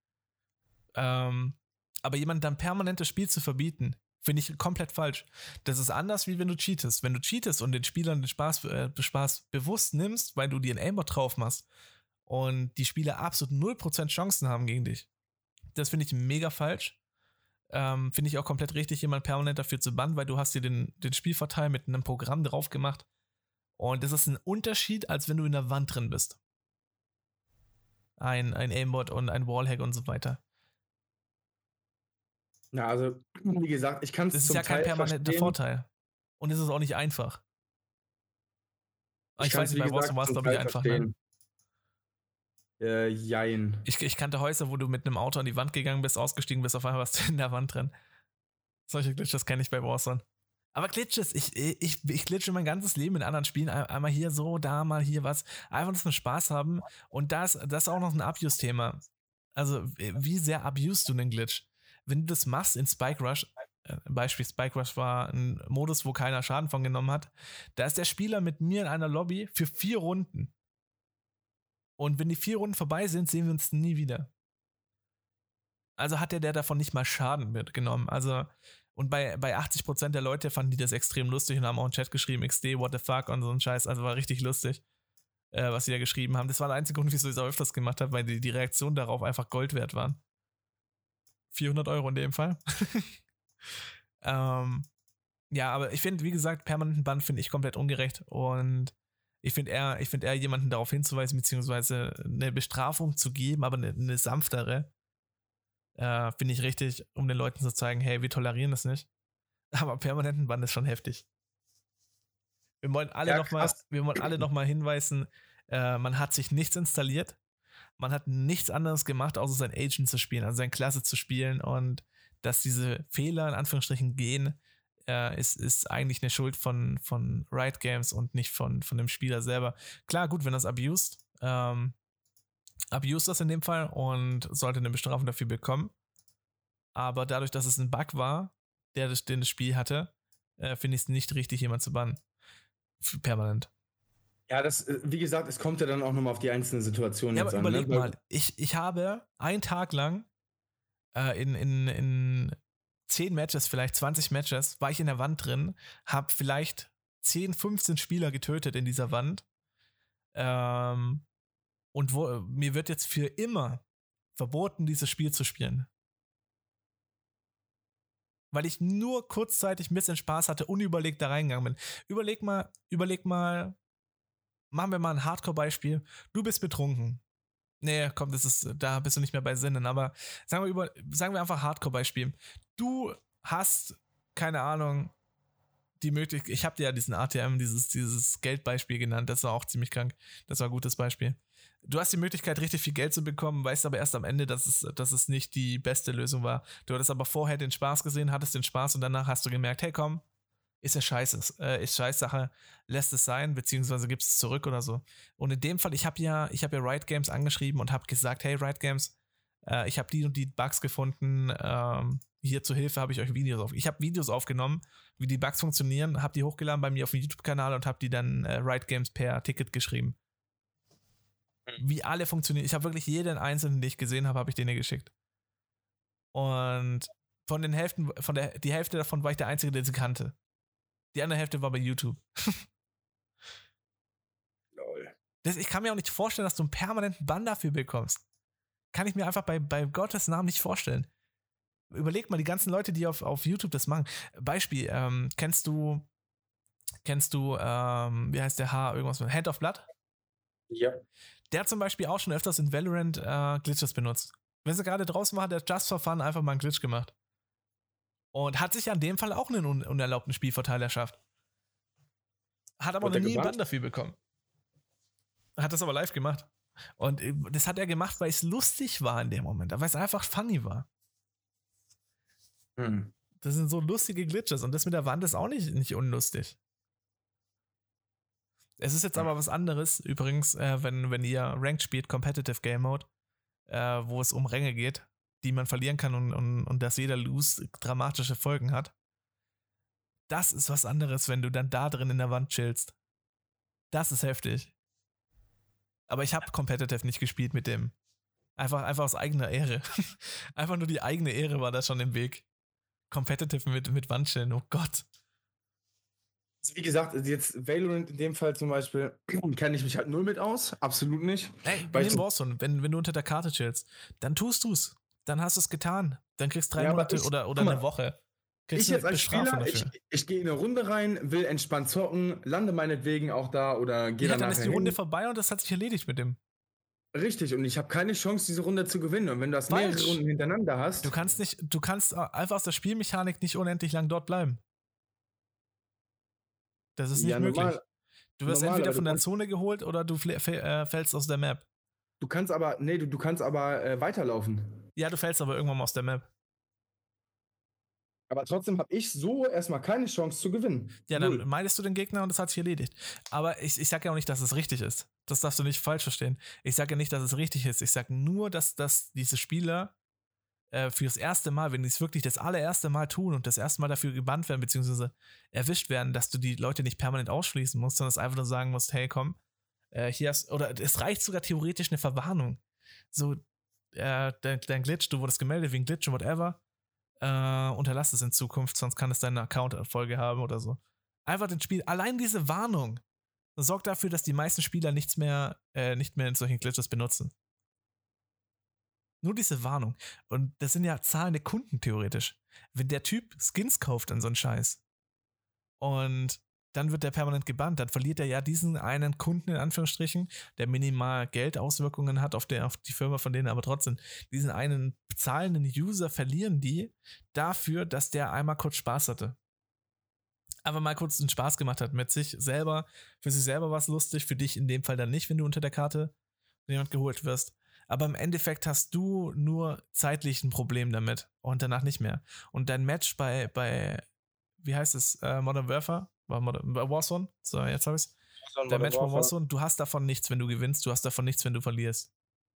Aber jemanden dann permanent das Spiel zu verbieten, finde ich komplett falsch. Das ist anders, wie wenn du cheatest. Wenn du cheatest und den Spielern den Spaß bewusst nimmst, weil du dir einen Aimbot drauf machst und die Spieler absolut 0% Chancen haben gegen dich. Das finde ich mega falsch. Finde ich auch komplett richtig, jemanden permanent dafür zu bannen, weil du hast dir den Spielvorteil mit einem Programm drauf gemacht. Und das ist ein Unterschied, als wenn du in der Wand drin bist. Ein Aimbot und ein Wallhack und so weiter. Na, also, wie gesagt, ich kann es zum Teil kein permanenter Vorteil. Und es ist auch nicht einfach. Ich weiß nicht, bei Warzone war es, glaube ich, einfach. Ne? Jein. Ich kannte Häuser, wo du mit einem Auto an die Wand gegangen bist, ausgestiegen bist, auf einmal warst du in der Wand drin. Solche Glitches kenne ich bei Warzone. Aber Glitches, ich glitsche mein ganzes Leben in anderen Spielen, einmal hier so, da mal hier was, einfach nur Spaß haben. Und das ist auch noch ein Abuse-Thema. Also, wie sehr abusest du einen Glitch? Wenn du das machst in Spike Rush, Beispiel Spike Rush war ein Modus, wo keiner Schaden von genommen hat, da ist der Spieler mit mir in einer Lobby für 4 Runden. Und wenn die 4 Runden vorbei sind, sehen wir uns nie wieder. Also hat der davon nicht mal Schaden mitgenommen. Also, und bei 80% der Leute fanden die das extrem lustig und haben auch im Chat geschrieben, XD, what the fuck und so ein Scheiß. Also war richtig lustig, was sie da geschrieben haben. Das war der einzige Grund, wieso ich es auch öfters gemacht habe, weil die Reaktionen darauf einfach Gold wert waren. 400 € in dem Fall. Ja, aber ich finde, wie gesagt, permanenten Bann finde ich komplett ungerecht und ich finde eher jemanden darauf hinzuweisen, beziehungsweise eine Bestrafung zu geben, aber eine sanftere, finde ich richtig, um den Leuten zu zeigen, hey, wir tolerieren das nicht. Aber permanenten Bann ist schon heftig. Wir wollen alle noch mal hinweisen, man hat sich nichts installiert. Man hat nichts anderes gemacht, außer sein Agent zu spielen, also seine Klasse zu spielen und dass diese Fehler in Anführungsstrichen gehen, ist eigentlich eine Schuld von Riot Games und nicht von dem Spieler selber. Klar, gut, wenn das abused das in dem Fall und sollte eine Bestrafung dafür bekommen. Aber dadurch, dass es ein Bug war, den das Spiel hatte, finde ich es nicht richtig, jemand zu bannen. Permanent. Ja, wie gesagt, es kommt ja dann auch nochmal auf die einzelne Situation Ja, jetzt aber an. überleg mal, ich habe einen Tag lang in 10 Matches, vielleicht 20 Matches, war ich in der Wand drin, habe vielleicht 10, 15 Spieler getötet in dieser Wand. Und mir wird jetzt für immer verboten, dieses Spiel zu spielen. Weil ich nur kurzzeitig ein bisschen Spaß hatte, unüberlegt da reingegangen bin. Überleg mal, machen wir mal ein Hardcore-Beispiel. Du bist betrunken. Nee, komm, da bist du nicht mehr bei Sinnen, aber sagen wir einfach Hardcore-Beispiel. Du hast, keine Ahnung, die Möglichkeit, ich habe dir ja diesen ATM, dieses Geldbeispiel genannt, das war auch ziemlich krank. Das war ein gutes Beispiel. Du hast die Möglichkeit, richtig viel Geld zu bekommen, weißt aber erst am Ende, dass es nicht die beste Lösung war. Du hattest aber vorher den Spaß gesehen, hattest den Spaß und danach hast du gemerkt, hey komm, ist ja scheiße, ist Scheißsache, lässt es sein, beziehungsweise gibst es zurück oder so. Und in dem Fall, ich habe ja Riot Games angeschrieben und habe gesagt, hey Riot Games, ich habe die und die Bugs gefunden, hier zur Hilfe habe ich euch Ich habe Videos aufgenommen, wie die Bugs funktionieren, habe die hochgeladen bei mir auf dem YouTube-Kanal und habe die dann Riot Games per Ticket geschrieben. Wie alle funktionieren. Ich habe wirklich jeden einzelnen, den ich gesehen habe ich denen geschickt. Und von den Hälften, die Hälfte davon war ich der Einzige, der sie kannte. Die andere Hälfte war bei YouTube. Lol. Ich kann mir auch nicht vorstellen, dass du einen permanenten Bann dafür bekommst. Kann ich mir einfach bei Gottes Namen nicht vorstellen. Überleg mal, die ganzen Leute, die auf YouTube das machen. Beispiel, kennst du, wie heißt der irgendwas mit Hand of Blood? Ja. Der hat zum Beispiel auch schon öfters in Valorant Glitches benutzt. Wenn sie gerade draußen war, hat der Just for Fun einfach mal einen Glitch gemacht. Und hat sich ja in dem Fall auch einen unerlaubten Spielvorteil erschafft. Hat aber noch nie einen Bann dafür bekommen. Hat das aber live gemacht. Und das hat er gemacht, weil es lustig war in dem Moment. Weil es einfach funny war. Das sind so lustige Glitches. Und das mit der Wand ist auch nicht unlustig. Es ist jetzt aber was anderes, übrigens, wenn ihr Ranked spielt, Competitive Game Mode, wo es um Ränge geht, die man verlieren kann und dass jeder Lose dramatische Folgen hat. Das ist was anderes, wenn du dann da drin in der Wand chillst. Das ist heftig. Aber ich habe Competitive nicht gespielt mit dem. Einfach aus eigener Ehre. Einfach nur die eigene Ehre war da schon im Weg. Competitive mit Wandchillen, oh Gott. Also wie gesagt, jetzt Valorant in dem Fall zum Beispiel, kenne ich mich halt null mit aus. Absolut nicht. Ey, nimm Warzone, wenn du unter der Karte chillst, dann tust du's. Dann hast du es getan. Dann kriegst du 3 Monate oder eine Woche. Ich jetzt als Spieler, ich gehe in eine Runde rein, will entspannt zocken, lande meinetwegen auch da oder gehe dann ist die Runde vorbei und das hat sich erledigt mit dem. Richtig, und ich habe keine Chance, diese Runde zu gewinnen. Und wenn du das mehrere Runden hintereinander hast. Du kannst einfach aus der Spielmechanik nicht unendlich lang dort bleiben. Das ist nicht möglich. Du wirst entweder von der Zone geholt oder du fällst aus der Map. Du kannst aber weiterlaufen. Ja, du fällst aber irgendwann mal aus der Map. Aber trotzdem habe ich so erstmal keine Chance zu gewinnen. Ja, dann meidest du den Gegner und das hat sich erledigt. Aber ich sage ja auch nicht, dass es richtig ist. Das darfst du nicht falsch verstehen. Ich sage ja nicht, dass es richtig ist. Ich sage nur, dass diese Spieler für das erste Mal, wenn die es wirklich das allererste Mal tun und das erste Mal dafür gebannt werden, beziehungsweise erwischt werden, dass du die Leute nicht permanent ausschließen musst, sondern es einfach nur sagen musst, hey, komm, oder es reicht sogar theoretisch eine Verwarnung. So, dein Glitch, du wurdest gemeldet wegen Glitch und whatever, unterlass es in Zukunft, sonst kann es deine Account-Erfolge haben oder so. Einfach den Spiel, allein diese Warnung sorgt dafür, dass die meisten Spieler nicht mehr in solchen Glitches benutzen. Nur diese Warnung. Und das sind ja zahlende Kunden theoretisch. Wenn der Typ Skins kauft in so einen Scheiß und dann wird der permanent gebannt, dann verliert er ja diesen einen Kunden in Anführungsstrichen, der minimal Geldauswirkungen hat auf die Firma von denen, aber trotzdem, diesen einen zahlenden User verlieren die dafür, dass der einmal kurz Spaß hatte. Aber mal kurz einen Spaß gemacht hat mit sich selber. Für sich selber war es lustig, für dich in dem Fall dann nicht, wenn du unter der Karte von jemand geholt wirst. Aber im Endeffekt hast du nur zeitlich ein Problem damit und danach nicht mehr. Und dein Match bei wie heißt es? Modern Warfare? Warzone? So, jetzt habe ich's. Der Match bei Warzone, du hast davon nichts, wenn du gewinnst, du hast davon nichts, wenn du verlierst.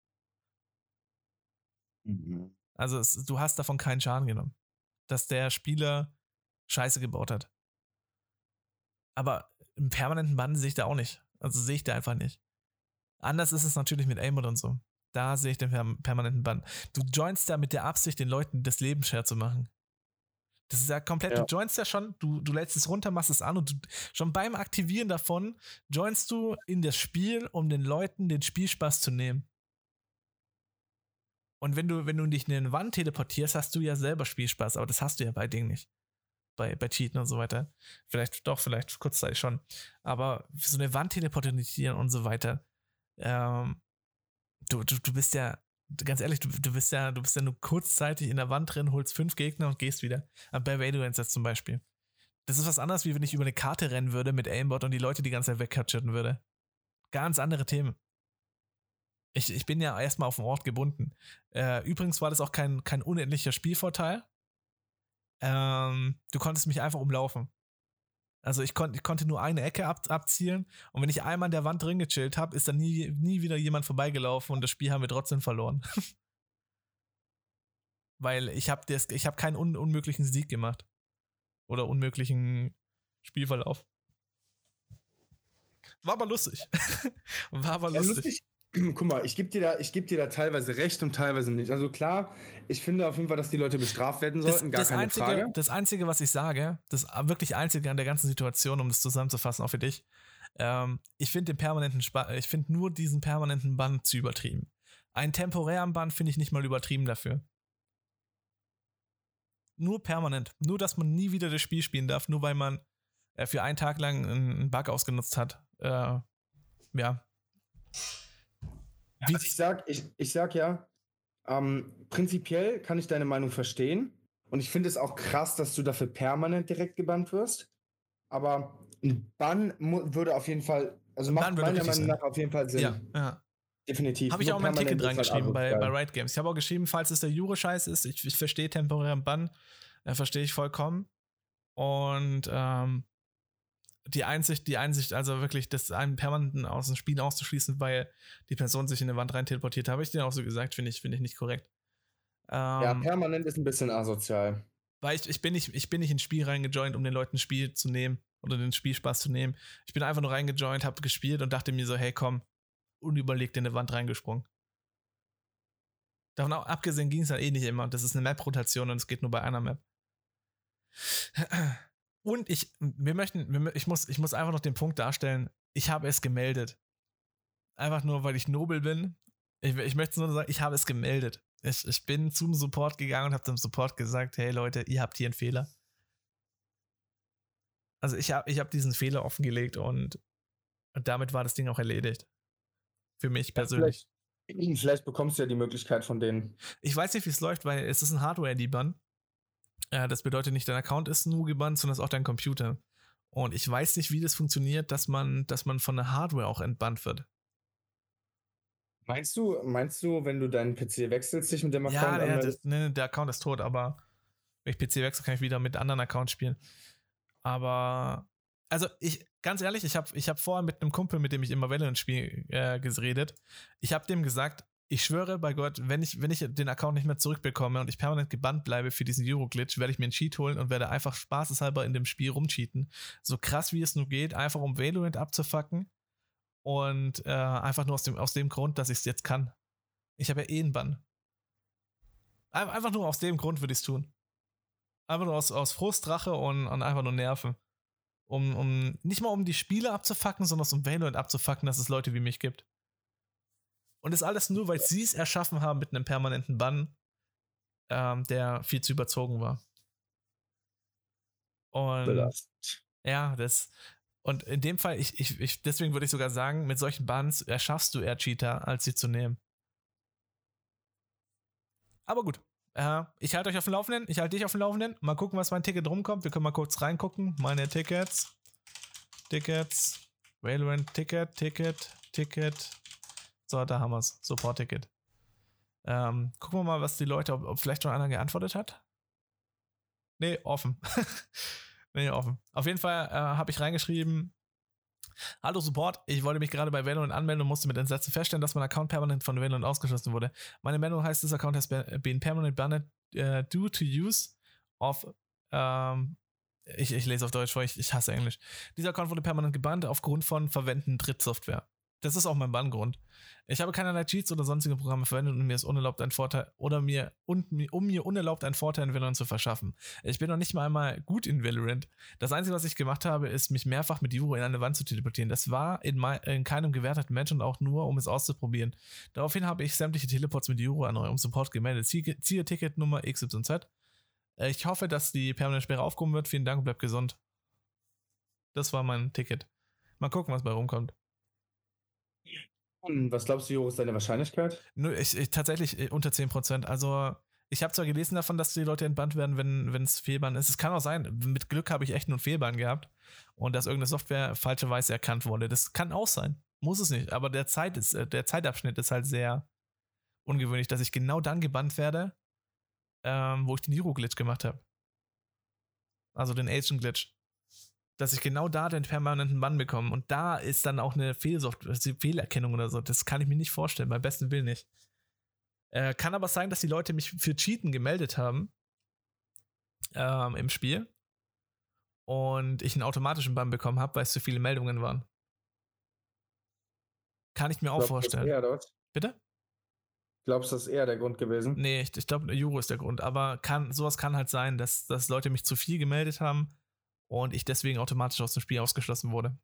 Mhm. Also du hast davon keinen Schaden genommen, dass der Spieler Scheiße gebaut hat. Aber einen permanenten Bann sehe ich da auch nicht. Also sehe ich da einfach nicht. Anders ist es natürlich mit Aimbot und so. Da sehe ich den permanenten Bann. Du joinst da mit der Absicht, den Leuten das Leben schwer zu machen. Das ist ja komplett, Du joinst ja schon, du lädst es runter, machst es an und schon beim Aktivieren davon joinst du in das Spiel, um den Leuten den Spielspaß zu nehmen. Und wenn du dich in eine Wand teleportierst, hast du ja selber Spielspaß, aber das hast du ja bei Dingen nicht. Bei Cheaten und so weiter. Vielleicht kurzzeitig schon. Aber für so eine Wand teleportieren und so weiter, du bist ja, ganz ehrlich, du bist ja nur kurzzeitig in der Wand drin, holst 5 Gegner und gehst wieder. Bei Valorant jetzt zum Beispiel. Das ist was anderes, wie wenn ich über eine Karte rennen würde mit Aimbot und die Leute die ganze Zeit wegcatcheten würde. Ganz andere Themen. Ich bin ja erstmal auf den Ort gebunden. Übrigens war das auch kein unendlicher Spielvorteil. Du konntest mich einfach umlaufen. Also ich konnte nur eine Ecke abzielen und wenn ich einmal an der Wand drin gechillt habe, ist dann nie wieder jemand vorbeigelaufen und das Spiel haben wir trotzdem verloren. Weil ich hab keinen unmöglichen Sieg gemacht. Oder unmöglichen Spielverlauf. War aber lustig. Lustig. Guck mal, ich geb dir da teilweise recht und teilweise nicht. Also klar, ich finde auf jeden Fall, dass die Leute bestraft werden sollten, keine Frage. Das Einzige, was ich sage, das wirklich Einzige an der ganzen Situation, um das zusammenzufassen, auch für dich, ich finde nur diesen permanenten Bann zu übertrieben. Einen temporären Bann finde ich nicht mal übertrieben dafür. Nur permanent. Nur, dass man nie wieder das Spiel spielen darf, nur weil man für einen Tag lang einen Bug ausgenutzt hat. Ja. Also ich sag ja, prinzipiell kann ich deine Meinung verstehen und ich finde es auch krass, dass du dafür permanent direkt gebannt wirst, aber ein Bann würde auf jeden Fall, also macht meiner Meinung nach auf jeden Fall Sinn. Ja. Definitiv. Habe ich auch mein Ticket reingeschrieben bei Riot Games. Ich habe auch geschrieben, falls es der Jure-Scheiß ist, ich verstehe temporären Bann, verstehe ich vollkommen und die Einsicht, also wirklich, das einen permanenten aus dem Spiel auszuschließen, weil die Person sich in eine Wand rein teleportiert, habe ich dir auch so gesagt, finde ich nicht korrekt. Ja, permanent ist ein bisschen asozial. Weil ich bin nicht ins Spiel reingejoint, um den Leuten ein Spiel zu nehmen oder den Spielspaß zu nehmen. Ich bin einfach nur reingejoint, habe gespielt und dachte mir so, hey komm, unüberlegt in eine Wand reingesprungen. Davon auch abgesehen ging es halt eh nicht immer. Das ist eine Map-Rotation und es geht nur bei einer Map. Und ich muss einfach noch den Punkt darstellen, ich habe es gemeldet. Einfach nur, weil ich nobel bin. Ich möchte nur sagen, ich habe es gemeldet. Ich bin zum Support gegangen und habe dem Support gesagt, hey Leute, ihr habt hier einen Fehler. Also ich hab diesen Fehler offengelegt und damit war das Ding auch erledigt. Für mich persönlich. Vielleicht bekommst du ja die Möglichkeit von denen. Ich weiß nicht, wie es läuft, weil es ist ein Hardware-Deban. Das bedeutet nicht, dein Account ist nur gebannt, sondern es ist auch dein Computer. Und ich weiß nicht, wie das funktioniert, dass man von der Hardware auch entbannt wird. Meinst du, wenn du deinen PC wechselst, dich mit dem Account anmeldest? Der Account ist tot, aber wenn ich PC wechsle, kann ich wieder mit anderen Accounts spielen. Aber, also ganz ehrlich, ich hab vorher mit einem Kumpel, mit dem ich immer Valorant spiele, geredet. Ich habe dem gesagt, ich schwöre bei Gott, wenn ich den Account nicht mehr zurückbekomme und ich permanent gebannt bleibe für diesen Euro-Glitch, werde ich mir einen Cheat holen und werde einfach spaßeshalber in dem Spiel rumcheaten. So krass wie es nur geht, einfach um Valorant abzufacken. Und einfach nur aus dem Grund, dass ich es jetzt kann. Ich habe ja eh einen Bann. Einfach nur aus dem Grund würde ich es tun. Einfach nur aus Frustrache und einfach nur Nerven. Nicht mal um die Spiele abzufacken, sondern um Valorant abzufacken, dass es Leute wie mich gibt. Und das alles nur, weil sie es erschaffen haben mit einem permanenten Bann, der viel zu überzogen war. Und belastend. Ja, und in dem Fall, deswegen würde ich sogar sagen, mit solchen Bans erschaffst du eher Cheater, als sie zu nehmen. Aber gut, ich halte euch auf dem Laufenden, ich halte dich auf dem Laufenden. Mal gucken, was mein Ticket rumkommt. Wir können mal kurz reingucken. Meine Tickets, Valorant Ticket. So, da haben wir es. Support-Ticket. Gucken wir mal, was die Leute, ob vielleicht schon einer geantwortet hat. Nee, offen. Bin ich offen. Auf jeden Fall habe ich reingeschrieben: Hallo Support, ich wollte mich gerade bei Valorant anmelden und musste mit Entsetzen feststellen, dass mein Account permanent von Valorant ausgeschlossen wurde. Meine Meldung heißt, this account has been permanent banned due to use of ich lese auf Deutsch vor, ich hasse Englisch. Dieser Account wurde permanent gebannt aufgrund von Verwenden Drittsoftware. Das ist auch mein Banngrund. Ich habe keinerlei Cheats oder sonstige Programme verwendet und mir ist unerlaubt ein Vorteil um mir unerlaubt einen Vorteil in Valorant zu verschaffen. Ich bin noch nicht mal einmal gut in Valorant. Das Einzige, was ich gemacht habe, ist, mich mehrfach mit Juro in eine Wand zu teleportieren. Das war in keinem gewerteten Match und auch nur, um es auszuprobieren. Daraufhin habe ich sämtliche Teleports mit Juro an eurem Support gemeldet. Ziehe Ticketnummer XYZ. Ich hoffe, dass die permanente Sperre aufgehoben wird. Vielen Dank und bleibt gesund. Das war mein Ticket. Mal gucken, was bei rumkommt. Und was glaubst du, Juro, ist deine Wahrscheinlichkeit? Tatsächlich unter 10%. Also, ich habe zwar gelesen davon, dass die Leute entbannt werden, wenn es Fehlbahn ist. Es kann auch sein, mit Glück habe ich echt nur Fehlbahn gehabt und dass irgendeine Software falscherweise erkannt wurde. Das kann auch sein. Muss es nicht. Aber der Zeitabschnitt ist halt sehr ungewöhnlich, dass ich genau dann gebannt werde, wo ich den Hero-Glitch gemacht habe. Also den Agent-Glitch. Dass ich genau da den permanenten Bann bekomme. Und da ist dann auch eine Fehlerkennung oder so. Das kann ich mir nicht vorstellen, beim besten Willen nicht. Kann aber sein, dass die Leute mich für Cheaten gemeldet haben im Spiel und ich einen automatischen Bann bekommen habe, weil es zu viele Meldungen waren. Kann ich mir auch vorstellen. Das eher dort? Bitte? Glaubst du, das ist eher der Grund gewesen? Nee, ich glaube, Juro ist der Grund. Aber sowas kann halt sein, dass Leute mich zu viel gemeldet haben und ich deswegen automatisch aus dem Spiel ausgeschlossen wurde.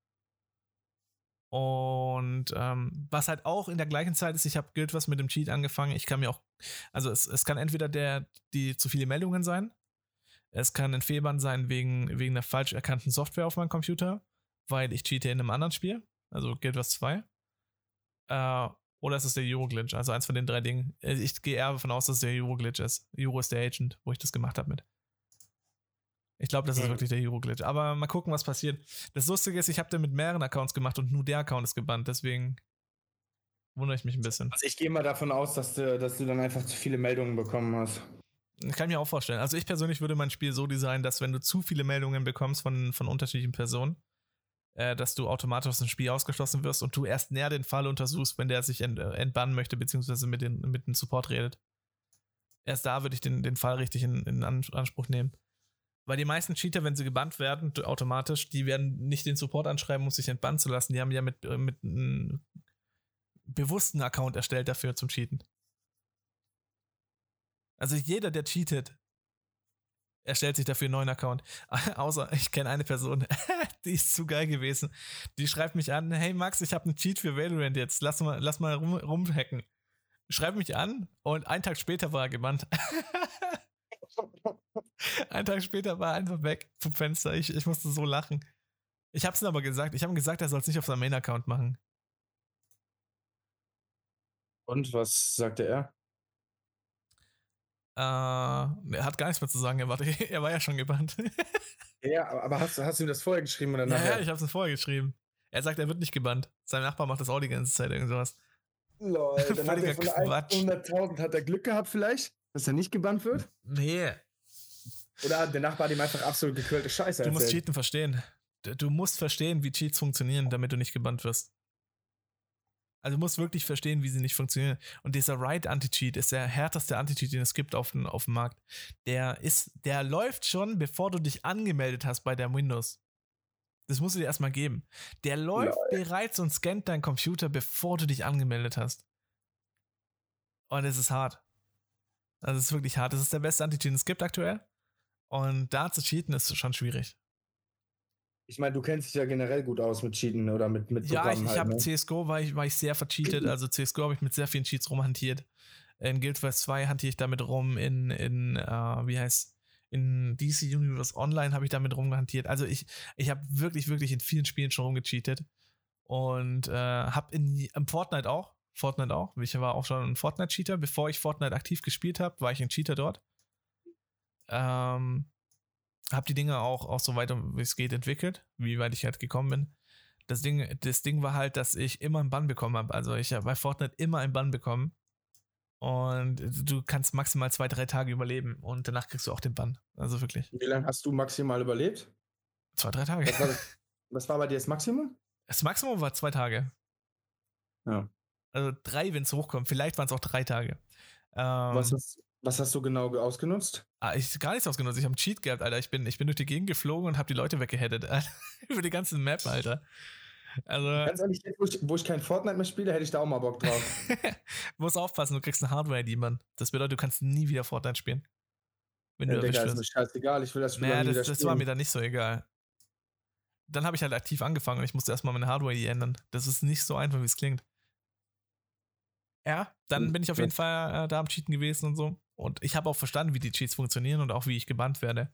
Und was halt auch in der gleichen Zeit ist, ich habe Guild Wars mit dem Cheat angefangen. Ich kann mir auch, also es kann entweder die zu viele Meldungen sein, es kann ein Fehlbahn sein wegen einer falsch erkannten Software auf meinem Computer, weil ich cheate in einem anderen Spiel, also Guild Wars 2. Oder es ist der Euro-Glitch, also eins von den 3 Dingen. Ich gehe eher davon aus, dass es der Euro-Glitch ist. Euro ist der Agent, wo ich das gemacht habe mit. Ich glaube, das ist wirklich der Euro-Glitch. Aber mal gucken, was passiert. Das Lustige ist, ich habe den mit mehreren Accounts gemacht und nur der Account ist gebannt. Deswegen wundere ich mich ein bisschen. Also ich gehe mal davon aus, dass du dann einfach zu viele Meldungen bekommen hast. Kann ich mir auch vorstellen. Also ich persönlich würde mein Spiel so designen, dass wenn du zu viele Meldungen bekommst von unterschiedlichen Personen, dass du automatisch aus dem Spiel ausgeschlossen wirst und du erst näher den Fall untersuchst, wenn der sich entbannen möchte, beziehungsweise mit dem Support redet. Erst da würde ich den Fall richtig in Anspruch nehmen. Weil die meisten Cheater, wenn sie gebannt werden, automatisch, die werden nicht den Support anschreiben, um sich entbannen zu lassen. Die haben ja mit einem bewussten Account erstellt dafür zum Cheaten. Also jeder, der cheatet, erstellt sich dafür einen neuen Account. Außer ich kenne eine Person, die ist zu geil gewesen. Die schreibt mich an: Hey Max, ich habe einen Cheat für Valorant jetzt. Lass mal rumhacken. Schreibt mich an und einen Tag später war er gebannt. Einen Tag später war er einfach weg vom Fenster. Ich musste so lachen. Ich hab's ihm aber gesagt. Ich habe ihm gesagt, er soll es nicht auf seinem Main-Account machen. Und was sagte er? Er hat gar nichts mehr zu sagen. Er war ja schon gebannt. Ja, aber hast du ihm das vorher geschrieben oder nachher? Ja, ich hab's ihm vorher geschrieben. Er sagt, er wird nicht gebannt. Sein Nachbar macht das auch die ganze Zeit, irgend sowas. Lol, dann hat er von 100.000 hat er Glück gehabt vielleicht, dass er nicht gebannt wird? Nee. Oder der Nachbar hat ihm einfach absolut gequälte Scheiße erzählt. Du musst Cheaten verstehen. Du musst verstehen, wie Cheats funktionieren, damit du nicht gebannt wirst. Also du musst wirklich verstehen, wie sie nicht funktionieren. Und dieser Right-Anti-Cheat ist der härteste Anti-Cheat, den es gibt auf dem Markt. Der läuft schon, bevor du dich angemeldet hast bei der Windows. Das musst du dir erstmal geben. Der läuft bereits und scannt deinen Computer, bevor du dich angemeldet hast. Und es ist hart. Also es ist wirklich hart. Das ist der beste Anti-Cheat, den es gibt aktuell. Und da zu cheaten ist schon schwierig. Ich meine, du kennst dich ja generell gut aus mit Cheaten oder mit Programmen. Ja, ich habe CSGO, war ich sehr vercheatet. Also CSGO habe ich mit sehr vielen Cheats rumhantiert. In Guild Wars 2 hantiere ich damit rum. In DC Universe Online habe ich damit rumgehantiert. Also ich habe wirklich, wirklich in vielen Spielen schon rumgecheatet. Und habe im Fortnite auch. Ich war auch schon ein Fortnite-Cheater. Bevor ich Fortnite aktiv gespielt habe, war ich ein Cheater dort. Hab die Dinge auch so weit, wie es geht, entwickelt, wie weit ich halt gekommen bin. Das Ding war halt, dass ich immer einen Bann bekommen habe. Also ich habe bei Fortnite immer einen Bann bekommen. Und du kannst maximal 2-3 Tage überleben und danach kriegst du auch den Bann. Also wirklich. Wie lange hast du maximal überlebt? 2-3 Tage. Was war bei dir das Maximum? Das Maximum war 2 Tage. Ja. Also 3, wenn es hochkommt. Vielleicht waren es auch 3 Tage. Was hast du genau ausgenutzt? Ich gar nichts ausgenutzt. Ich habe einen Cheat gehabt, Alter. Ich bin durch die Gegend geflogen und habe die Leute weggeheadet. Über die ganze Map, Alter. Also, ganz ehrlich, wo ich kein Fortnite mehr spiele, hätte ich da auch mal Bock drauf. Muss aufpassen, du kriegst eine Hardware-ID, Mann. Das bedeutet, du kannst nie wieder Fortnite spielen. Wenn du Digga, erwischt ist mir wirst. scheißegal, ich will das Spiel Naja, nie wieder das war mir dann nicht so egal. Dann habe ich halt aktiv angefangen und ich musste erstmal meine Hardware-ID ändern. Das ist nicht so einfach, wie es klingt. Ja, dann bin ich auf jeden Fall da am Cheaten gewesen und so. Und ich habe auch verstanden, wie die Cheats funktionieren und auch wie ich gebannt werde.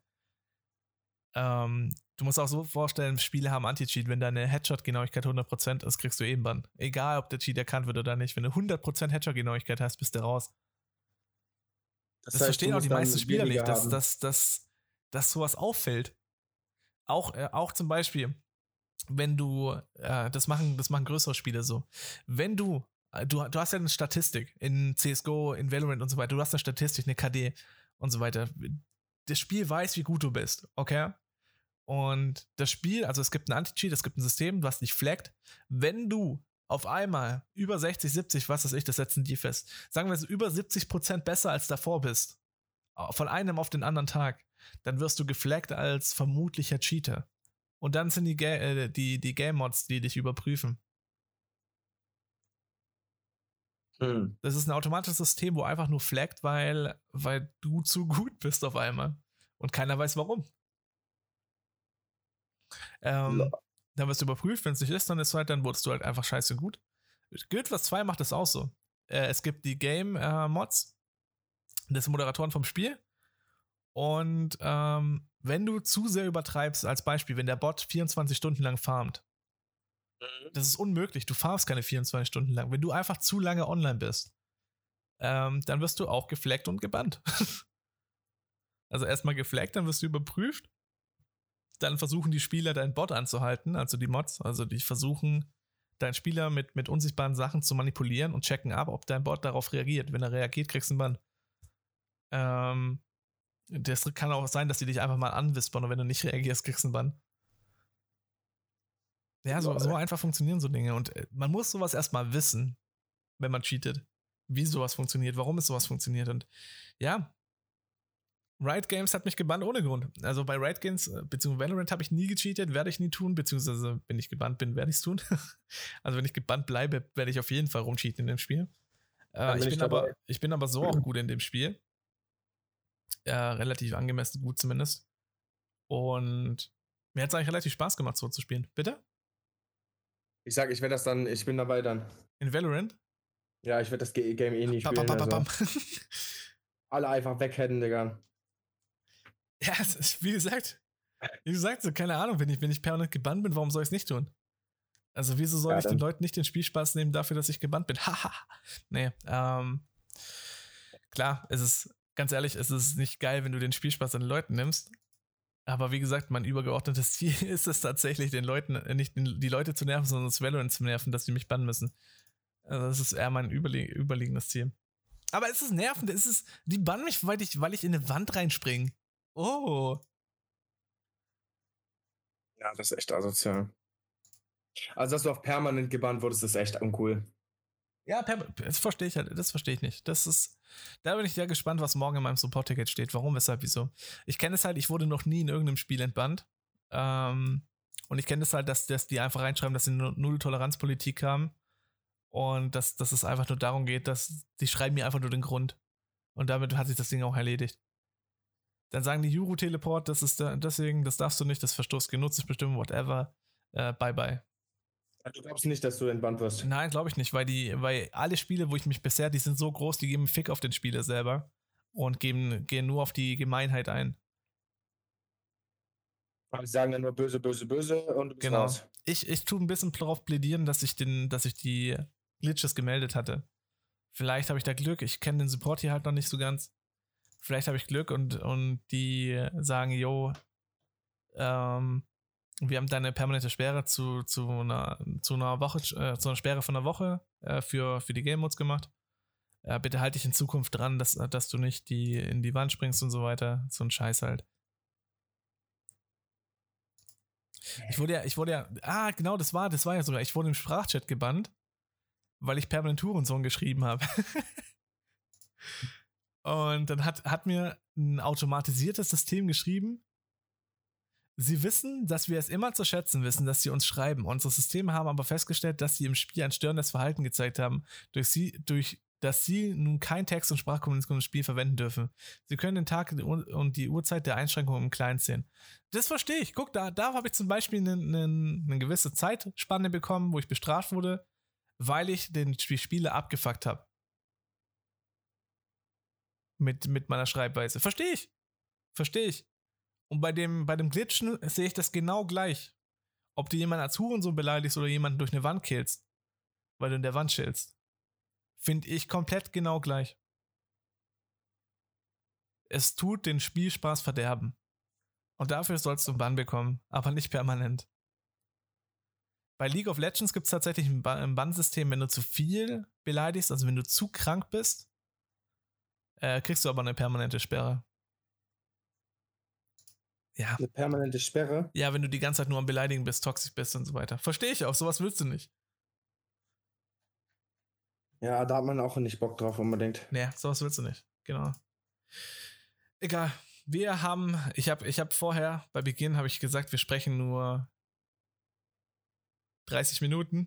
Du musst auch so vorstellen, Spiele haben Anti-Cheat. Wenn deine Headshot-Genauigkeit 100% ist, kriegst du eben Bann. Egal, ob der Cheat erkannt wird oder nicht. Wenn du 100% Headshot-Genauigkeit hast, bist du raus. Das heißt, verstehen auch die meisten Spieler nicht, dass sowas auffällt. Auch zum Beispiel, wenn du, das machen größere Spiele so. Wenn du hast ja eine Statistik in CSGO, in Valorant und so weiter. Du hast eine Statistik, eine KD und so weiter. Das Spiel weiß, wie gut du bist, okay? Und das Spiel, also es gibt einen Anti-Cheat, es gibt ein System, was dich flaggt. Wenn du auf einmal über 60, 70, was weiß ich, das setzen die fest, sagen wir es über 70% besser als davor bist, von einem auf den anderen Tag, dann wirst du geflaggt als vermutlicher Cheater. Und dann sind die Game-Mods, die dich überprüfen. Das ist ein automatisches System, wo einfach nur flaggt, weil du zu gut bist auf einmal. Und keiner weiß warum. Dann wirst du überprüft, wenn es nicht ist, dann wurdest du halt einfach scheiße gut. Guild Wars 2 macht das auch so. Es gibt die Game-Mods, das sind Moderatoren vom Spiel. Und wenn du zu sehr übertreibst, als Beispiel, wenn der Bot 24 Stunden lang farmt, das ist unmöglich, du farmst keine 24 Stunden lang. Wenn du einfach zu lange online bist, dann wirst du auch geflaggt und gebannt. Also erstmal geflaggt, dann wirst du überprüft. Dann versuchen die Spieler deinen Bot anzuhalten, also die Mods, also die versuchen deinen Spieler mit unsichtbaren Sachen zu manipulieren und checken ab, ob dein Bot darauf reagiert. Wenn er reagiert, kriegst du einen Bann. Das kann auch sein, dass die dich einfach mal anwispern und wenn du nicht reagierst, kriegst du einen Bann. Ja, so einfach funktionieren so Dinge und man muss sowas erstmal wissen, wenn man cheatet, wie sowas funktioniert, warum es sowas funktioniert und ja, Riot Games hat mich gebannt ohne Grund. Also bei Riot Games, beziehungsweise Valorant habe ich nie gecheatet, werde ich nie tun, beziehungsweise wenn ich gebannt bin, werde ich es tun. Also wenn ich gebannt bleibe, werde ich auf jeden Fall rumcheaten in dem Spiel. Ich bin aber so auch gut in dem Spiel. Relativ angemessen gut zumindest. Und mir hat es eigentlich relativ Spaß gemacht, so zu spielen. Bitte? Ich bin dabei dann. In Valorant? Ja, ich werde das Game eh nie spielen. Also. Alle einfach wegheaden, Digga. Ja, wie gesagt, so, keine Ahnung, wenn ich permanent gebannt bin, warum soll ich es nicht tun? Also wieso soll ich den Leuten nicht den Spielspaß nehmen dafür, dass ich gebannt bin? Haha. Nee, klar, ganz ehrlich, es ist nicht geil, wenn du den Spielspaß an den Leuten nimmst. Aber wie gesagt, mein übergeordnetes Ziel ist es tatsächlich, den Leuten, nicht die Leute zu nerven, sondern das Valorant zu nerven, dass sie mich bannen müssen. Also das ist eher mein überliegendes Ziel. Aber es ist nervend, die bannen mich, weil ich in eine Wand reinspringe. Oh. Ja, das ist echt asozial. Also, dass du auf permanent gebannt wurdest, ist echt uncool. Ja, das verstehe ich halt, das verstehe ich nicht. Da bin ich sehr gespannt, was morgen in meinem Support-Ticket steht. Warum, weshalb, wieso? Ich kenne es halt, ich wurde noch nie in irgendeinem Spiel entbannt. Und ich kenne es halt, dass die einfach reinschreiben, dass sie eine Null-Toleranz-Politik haben. Und dass es einfach nur darum geht, dass die schreiben mir einfach nur den Grund. Und damit hat sich das Ding auch erledigt. Dann sagen die Juro-Teleport, das ist deswegen, das darfst du nicht, das Verstoß Genutzungsbestimmung, whatever. Bye bye. Du glaubst nicht, dass du entbannt wirst? Nein, glaube ich nicht, weil alle Spiele, wo ich mich bisher, die sind so groß, die geben einen Fick auf den Spieler selber und gehen nur auf die Gemeinheit ein. Die sagen dann nur böse, böse, böse und du bist genau. raus. Ich tue ein bisschen darauf plädieren, dass ich die Glitches gemeldet hatte. Vielleicht habe ich da Glück, ich kenne den Support hier halt noch nicht so ganz. Vielleicht habe ich Glück und die sagen, yo, wir haben deine permanente Sperre zu einer Woche, zu einer Sperre von einer Woche für die Game Modes gemacht. bitte halt dich in Zukunft dran, dass du nicht in die Wand springst und so weiter. So ein Scheiß halt. Ich wurde ja, genau, das war ja sogar, ich wurde im Sprachchat gebannt, weil ich permanent Hurensohn geschrieben habe. Und dann hat mir ein automatisiertes System geschrieben, sie wissen, dass wir es immer zu schätzen wissen, dass sie uns schreiben. Unsere Systeme haben aber festgestellt, dass sie im Spiel ein störendes Verhalten gezeigt haben, dass sie nun kein Text- und Sprachkommunikation im Spiel verwenden dürfen. Sie können den Tag und die Uhrzeit der Einschränkung im Kleinen sehen. Das verstehe ich. Guck, da habe ich zum Beispiel eine gewisse Zeitspanne bekommen, wo ich bestraft wurde, weil ich den Spieler abgefuckt habe. Mit meiner Schreibweise. Verstehe ich. Und bei dem Glitchen sehe ich das genau gleich. Ob du jemanden als Hurensohn beleidigst oder jemanden durch eine Wand killst, weil du in der Wand chillst. Finde ich komplett genau gleich. Es tut den Spielspaß verderben. Und dafür sollst du einen Bann bekommen, aber nicht permanent. Bei League of Legends gibt es tatsächlich ein Bannsystem, wenn du zu viel beleidigst, also wenn du zu krank bist, kriegst du aber eine permanente Sperre. Ja. Eine permanente Sperre? Ja, wenn du die ganze Zeit nur am Beleidigen bist, toxisch bist und so weiter. Verstehe ich auch, sowas willst du nicht. Ja, da hat man auch nicht Bock drauf unbedingt. Nee, sowas willst du nicht. Genau. Egal. Ich habe vorher, bei Beginn habe ich gesagt, wir sprechen nur 30 Minuten.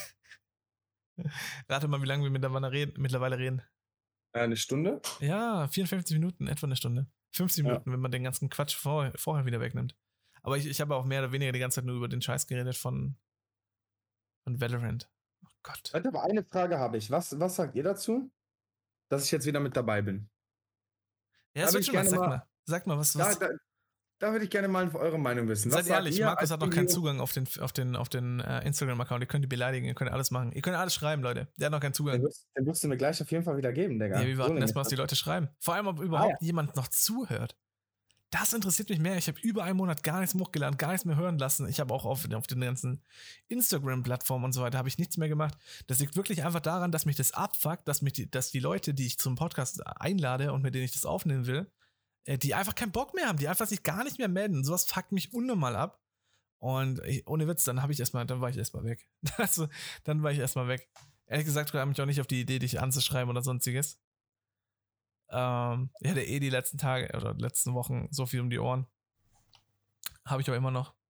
Rate mal, wie lange wir mittlerweile reden. Eine Stunde? Ja, 54 Minuten, etwa eine Stunde. 50 Minuten, wenn man den ganzen Quatsch vorher wieder wegnimmt. Aber ich habe auch mehr oder weniger die ganze Zeit nur über den Scheiß geredet von Valorant. Oh Gott. Aber eine Frage habe ich. Was sagt ihr dazu, dass ich jetzt wieder mit dabei bin? Ja, das wird schon was. Sag mal, was. Da würde ich gerne mal eure Meinung wissen. Seid ehrlich, Markus hat noch keinen Zugang auf den Instagram-Account. Ihr könnt die beleidigen, ihr könnt alles machen. Ihr könnt alles schreiben, Leute. Der hat noch keinen Zugang. Den wirst du mir gleich auf jeden Fall wieder geben, Digga. Ja, wir warten erstmal, was die Leute schreiben. Vor allem, ob überhaupt jemand noch zuhört. Das interessiert mich mehr. Ich habe über einen Monat gar nichts mehr hochgeladen, gar nichts mehr hören lassen. Ich habe auch auf den ganzen Instagram-Plattformen und so weiter habe ich nichts mehr gemacht. Das liegt wirklich einfach daran, dass mich das abfuckt, dass die Leute, die ich zum Podcast einlade und mit denen ich das aufnehmen will, die einfach keinen Bock mehr haben, die einfach sich gar nicht mehr melden. Sowas fuckt mich unnormal ab. Und ohne Witz, dann war ich erstmal weg. Also, dann war ich erstmal weg. Ehrlich gesagt, kam ich auch nicht auf die Idee, dich anzuschreiben oder sonstiges. Ich hatte die letzten Tage oder letzten Wochen so viel um die Ohren. Habe ich auch immer noch.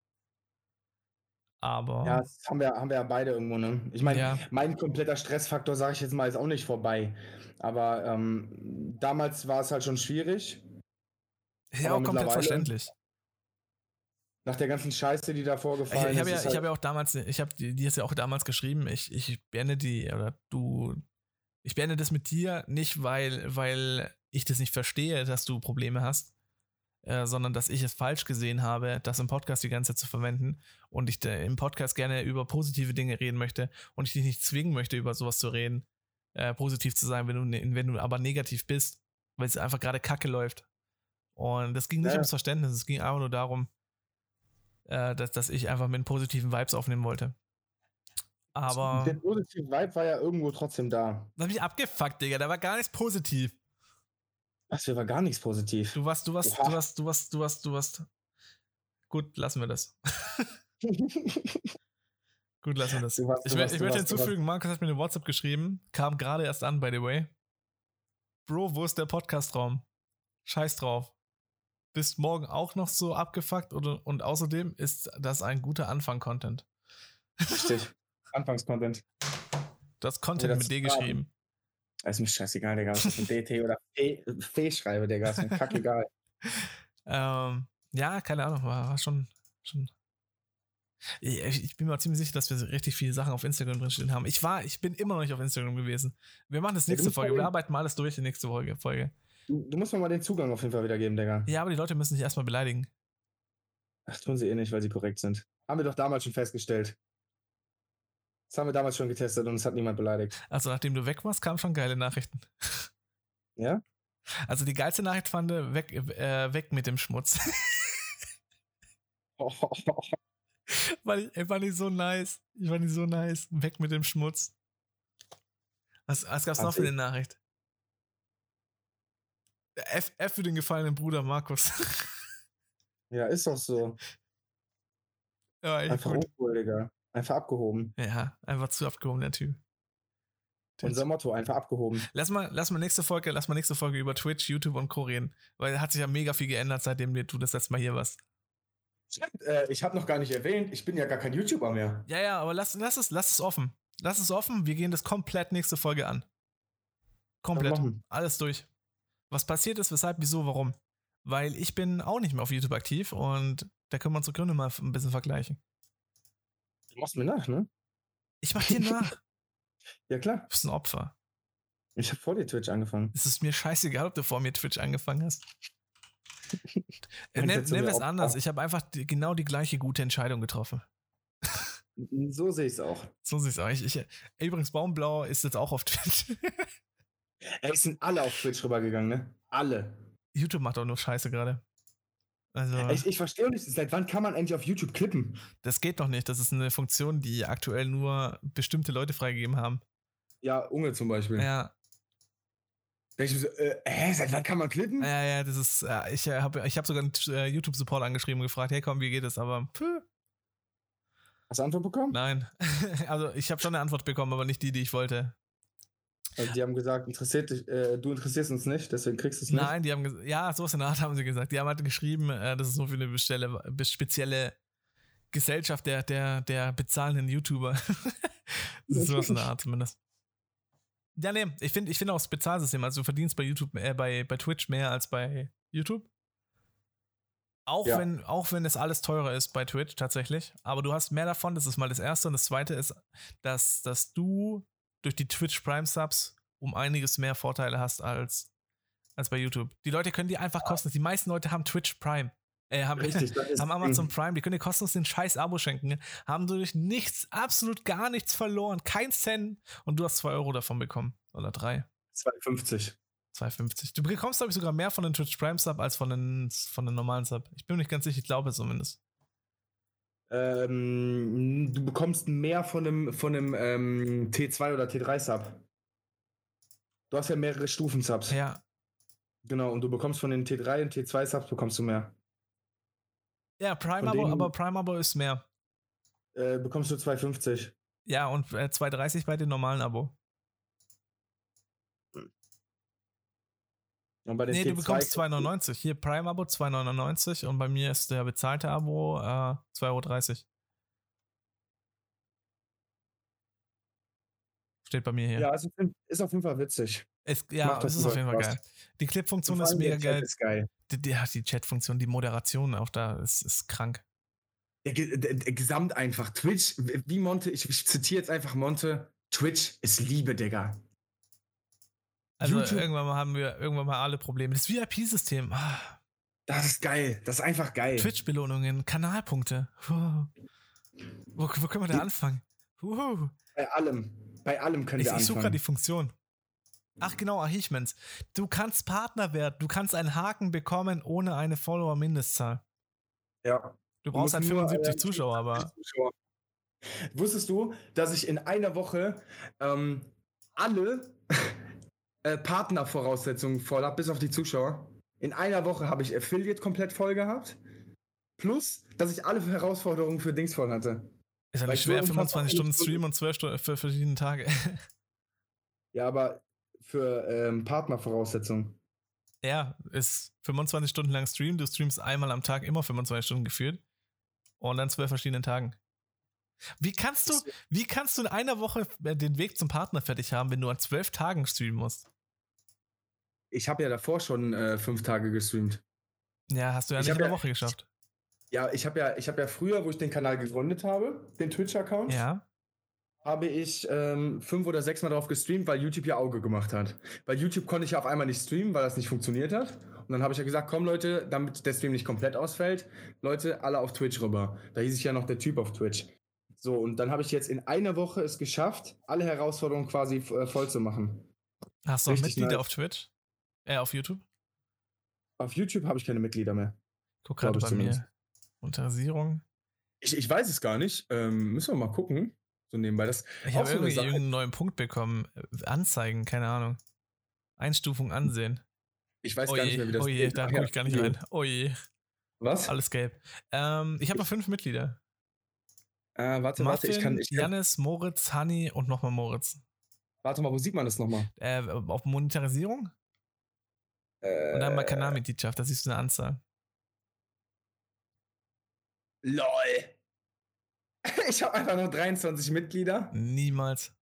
Aber. Ja, das haben wir ja beide irgendwo, ne? Ich meine, mein kompletter Stressfaktor, sage ich jetzt mal, ist auch nicht vorbei. Aber damals war es halt schon schwierig. Ja, auch komplett verständlich. Nach der ganzen Scheiße, die da vorgefallen ist. Ich habe ja auch damals, die hast ja auch damals geschrieben, ich beende ich beende das mit dir nicht, weil ich das nicht verstehe, dass du Probleme hast, sondern dass ich es falsch gesehen habe, das im Podcast die ganze Zeit zu verwenden und ich im Podcast gerne über positive Dinge reden möchte und ich dich nicht zwingen möchte, über sowas zu reden, positiv zu sein, wenn du aber negativ bist, weil es einfach gerade Kacke läuft. Und das ging nicht ums Verständnis, es ging einfach nur darum, dass ich einfach mit positiven Vibes aufnehmen wollte. Aber. Der positive Vibe war ja irgendwo trotzdem da. Das hab ich abgefuckt, Digga. Da war gar nichts positiv. Ach, da war gar nichts positiv. Du warst. Gut, lassen wir das. Gut, lassen wir das. Ich möchte hinzufügen, Markus hat mir eine WhatsApp geschrieben, kam gerade erst an, by the way. Bro, wo ist der Podcast-Raum? Scheiß drauf. Bist morgen auch noch so abgefuckt und außerdem ist das ein guter Anfang-Content. Richtig. Anfangs-Content. Du hast Content mit D geschrieben. Das ist mir scheißegal, Digga, was ich mit DT oder F schreibe, Digga, ist mir kackegal. Ja, keine Ahnung, war schon. Ich bin mir ziemlich sicher, dass wir richtig viele Sachen auf Instagram drinstehen haben. Ich bin immer noch nicht auf Instagram gewesen. Wir machen das nächste Folge. Wir arbeiten mal alles durch, die nächste Folge. Du musst mir mal den Zugang auf jeden Fall wieder geben, Digga. Ja, aber die Leute müssen sich erstmal beleidigen. Ach, tun sie eh nicht, weil sie korrekt sind. Haben wir doch damals schon festgestellt. Das haben wir damals schon getestet und es hat niemand beleidigt. Also nachdem du weg warst, kamen schon geile Nachrichten. Ja? Also die geilste Nachricht fand weg mit dem Schmutz. War nicht so nice. Ich war nicht so nice. Weg mit dem Schmutz. Was gab's noch für eine Nachricht? F für den gefallenen Bruder Markus. Ja, ist doch so. Ja, echt Einfach gut. uncool, Digga. Einfach abgehoben. Ja, einfach zu abgehoben, der Typ. Unser Motto, einfach abgehoben. Lass mal nächste Folge über Twitch, YouTube und Co. reden. Weil hat sich ja mega viel geändert, seitdem du das letzte Mal hier warst. Ich habe noch gar nicht erwähnt, ich bin ja gar kein YouTuber mehr. Ja, aber lass es offen. Lass es offen, wir gehen das komplett nächste Folge an. Komplett. Alles durch. Was passiert ist, weshalb, wieso, warum. Weil ich bin auch nicht mehr auf YouTube aktiv und da können wir unsere Gründe mal ein bisschen vergleichen. Du machst mir nach, ne? Ich mach dir nach. Ja, klar. Du bist ein Opfer. Ich habe vor dir Twitch angefangen. Es ist mir scheißegal, ob du vor mir Twitch angefangen hast. Nennen wir es anders. Ich habe einfach genau die gleiche gute Entscheidung getroffen. So sehe ich es auch. So sehe ich es auch. Übrigens, Baumblau ist jetzt auch auf Twitch. Es sind alle auf Twitch rübergegangen, ne? Alle. YouTube macht auch nur Scheiße gerade. Also, ich verstehe nicht, seit wann kann man eigentlich auf YouTube klippen? Das geht noch nicht. Das ist eine Funktion, die aktuell nur bestimmte Leute freigegeben haben. Ja, Unge zum Beispiel. Ja. Seit wann kann man klippen? Ja, das ist, ich hab sogar einen YouTube-Support angeschrieben und gefragt, hey komm, wie geht es? Aber, Hast du Antwort bekommen? Nein. Also, ich habe schon eine Antwort bekommen, aber nicht die ich wollte. Also die haben gesagt, du interessierst uns nicht, deswegen kriegst du es nicht. Nein, die haben gesagt, ja, sowas in der Art haben sie gesagt. Die haben halt geschrieben, das ist nur für eine spezielle Gesellschaft der bezahlenden YouTuber. Das ist sowas in der Art zumindest. Ja, nee, ich finde auch das Bezahlsystem, also du verdienst bei YouTube, bei Twitch mehr als bei YouTube. Auch wenn es alles teurer ist bei Twitch tatsächlich. Aber du hast mehr davon, das ist mal das Erste. Und das Zweite ist, dass du durch die Twitch Prime Subs um einiges mehr Vorteile hast als bei YouTube. Die Leute können die einfach kostenlos. Die meisten Leute haben Twitch Prime. Haben Amazon Prime, die können dir kostenlos den scheiß Abo schenken. Haben durch nichts, absolut gar nichts verloren. Kein Cent. Und du hast 2 Euro davon bekommen. Oder 3. 2,50. 2,50. Du bekommst, glaube ich, sogar mehr von den Twitch Prime Sub als von den normalen Sub. Ich bin mir nicht ganz sicher, ich glaube zumindest. Du bekommst mehr von einem T2 oder T3 Sub. Du hast ja mehrere Stufen Subs. Ja. Genau, und du bekommst von den T3 und T2 Subs bekommst du mehr. Ja, Prime-Abo, aber Prime-Abo ist mehr. Bekommst du 2,50. Ja, und 2,30 bei dem normalen Abo. Und bei den nee, T2 du bekommst 2,99. Hier Prime-Abo 2,99 und bei mir ist der bezahlte Abo 2,30 Euro. Steht bei mir hier. Ja, also ist auf jeden Fall witzig. Es ist auf jeden Fall geil. Die Clip-Funktion ist mega geil. Ist geil. Die Chat-Funktion, die Moderation auch da ist krank. Der Gesamt einfach. Twitch, wie Monte, ich zitiere jetzt einfach Monte, Twitch ist Liebe, Digga. Also irgendwann mal haben wir alle Probleme. Das VIP-System. Das ist geil. Das ist einfach geil. Twitch-Belohnungen, Kanalpunkte. Wo können wir da anfangen? Bei allem können wir anfangen. Ich suche gerade die Funktion. Ach genau, Achievements. Du kannst Partner werden. Du kannst einen Haken bekommen ohne eine Follower-Mindestzahl. Ja. Du brauchst halt 75 Zuschauer, aber... Wusstest du, dass ich in einer Woche alle Partnervoraussetzungen voll habe, bis auf die Zuschauer? In einer Woche habe ich Affiliate komplett voll gehabt. Plus, dass ich alle Herausforderungen für Dings voll hatte. Ist ja nicht schwer, 25 Stunden Stream und 12 Stunden für verschiedene Tage. Ja, aber für Partnervoraussetzungen. Ja, ist 25 Stunden lang Stream. Du streamst einmal am Tag, immer 25 Stunden geführt. Und dann 12 verschiedenen Tagen. Wie kannst du in einer Woche den Weg zum Partner fertig haben, wenn du an 12 Tagen streamen musst? Ich habe ja davor schon 5 Tage gestreamt. Ja, hast du ja nicht in der Woche geschafft. Ja, ich hab ja früher, wo ich den Kanal gegründet habe, den Twitch-Account, habe ich 5 oder 6 Mal drauf gestreamt, weil YouTube ja Auge gemacht hat. Bei YouTube konnte ich ja auf einmal nicht streamen, weil das nicht funktioniert hat. Und dann habe ich ja gesagt, komm Leute, damit der Stream nicht komplett ausfällt, Leute, alle auf Twitch rüber. Da hieß ich ja noch der Typ auf Twitch. So, und dann habe ich jetzt in einer Woche es geschafft, alle Herausforderungen quasi voll zu machen. Hast du auch Mitglieder auf Twitch? Auf YouTube? Auf YouTube habe ich keine Mitglieder mehr. Guck gerade bei mir. Monetarisierung. Ich weiß es gar nicht. Müssen wir mal gucken. So nebenbei. Ich habe irgendwie irgendeinen neuen Punkt bekommen. Anzeigen, keine Ahnung. Einstufung ansehen. Ich weiß gar nicht mehr, wie das Oh je, geht. da gucke ich gar nicht rein. Oh je, Was? alles gelb. Ich habe noch 5 Mitglieder. Warte, Muffin, ich kann. Jannis, Moritz, Honey und nochmal Moritz. Warte mal, wo sieht man das nochmal? Auf Monetarisierung? Und dann bei Kanalmitgliedschaft, da siehst du eine Anzahl. LOL. Ich habe einfach nur 23 Mitglieder. Niemals.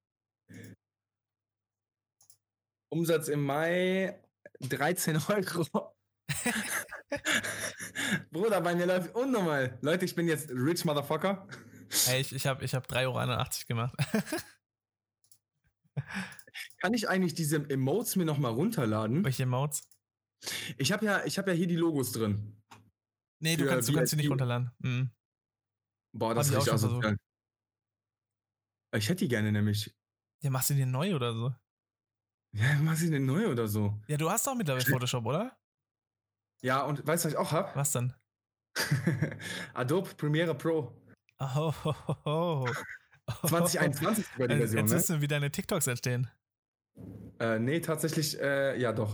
Umsatz im Mai 13 Euro. Bruder, bei mir läuft unnormal. Leute, ich bin jetzt rich Motherfucker. Ey, ich hab 3,81 Euro gemacht. Kann ich eigentlich diese Emotes mir nochmal runterladen? Welche Emotes? Ich hab ja hier die Logos drin. Nee, du kannst sie nicht runterladen. Mhm. Boah, das ist richtig asozial. Ich hätte die gerne nämlich. Ja, machst du die neu oder so? Ja, machst du die neu oder so? Ja, du hast doch mittlerweile Photoshop, oder? Ja, und weißt du, was ich auch hab? Was denn? Adobe Premiere Pro. Oh, 2021 sogar die Version, jetzt ne? wissen wir, wie deine TikToks entstehen. Nee, tatsächlich, ja doch.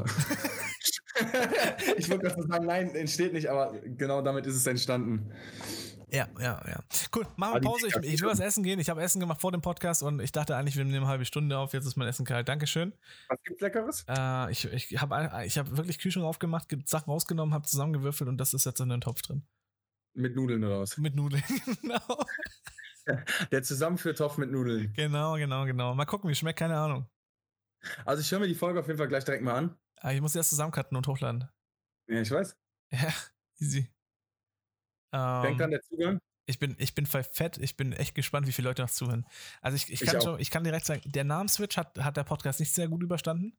Ich würde gerade sagen, nein, entsteht nicht, aber genau damit ist es entstanden. Ja. Cool, machen wir Pause. Ich will was essen gehen. Ich habe Essen gemacht vor dem Podcast und ich dachte eigentlich, wir nehmen eine halbe Stunde auf. Jetzt ist mein Essen kalt. Dankeschön. Was gibt's Leckeres? Ich habe wirklich Kühlschrank aufgemacht, Sachen rausgenommen, habe zusammengewürfelt und das ist jetzt in einem Topf drin. Mit Nudeln oder was? Mit Nudeln, genau. Der Zusammenführtopf mit Nudeln. Genau. Mal gucken, wie schmeckt, keine Ahnung. Also ich höre mir die Folge auf jeden Fall gleich direkt mal an. Ich muss erst zusammencutten und hochladen. Ja, ich weiß. Ja, easy. Denkt an der Zugang. Ich bin voll fett. Ich bin echt gespannt, wie viele Leute noch zuhören. Also ich kann direkt sagen, der Namensswitch hat der Podcast nicht sehr gut überstanden.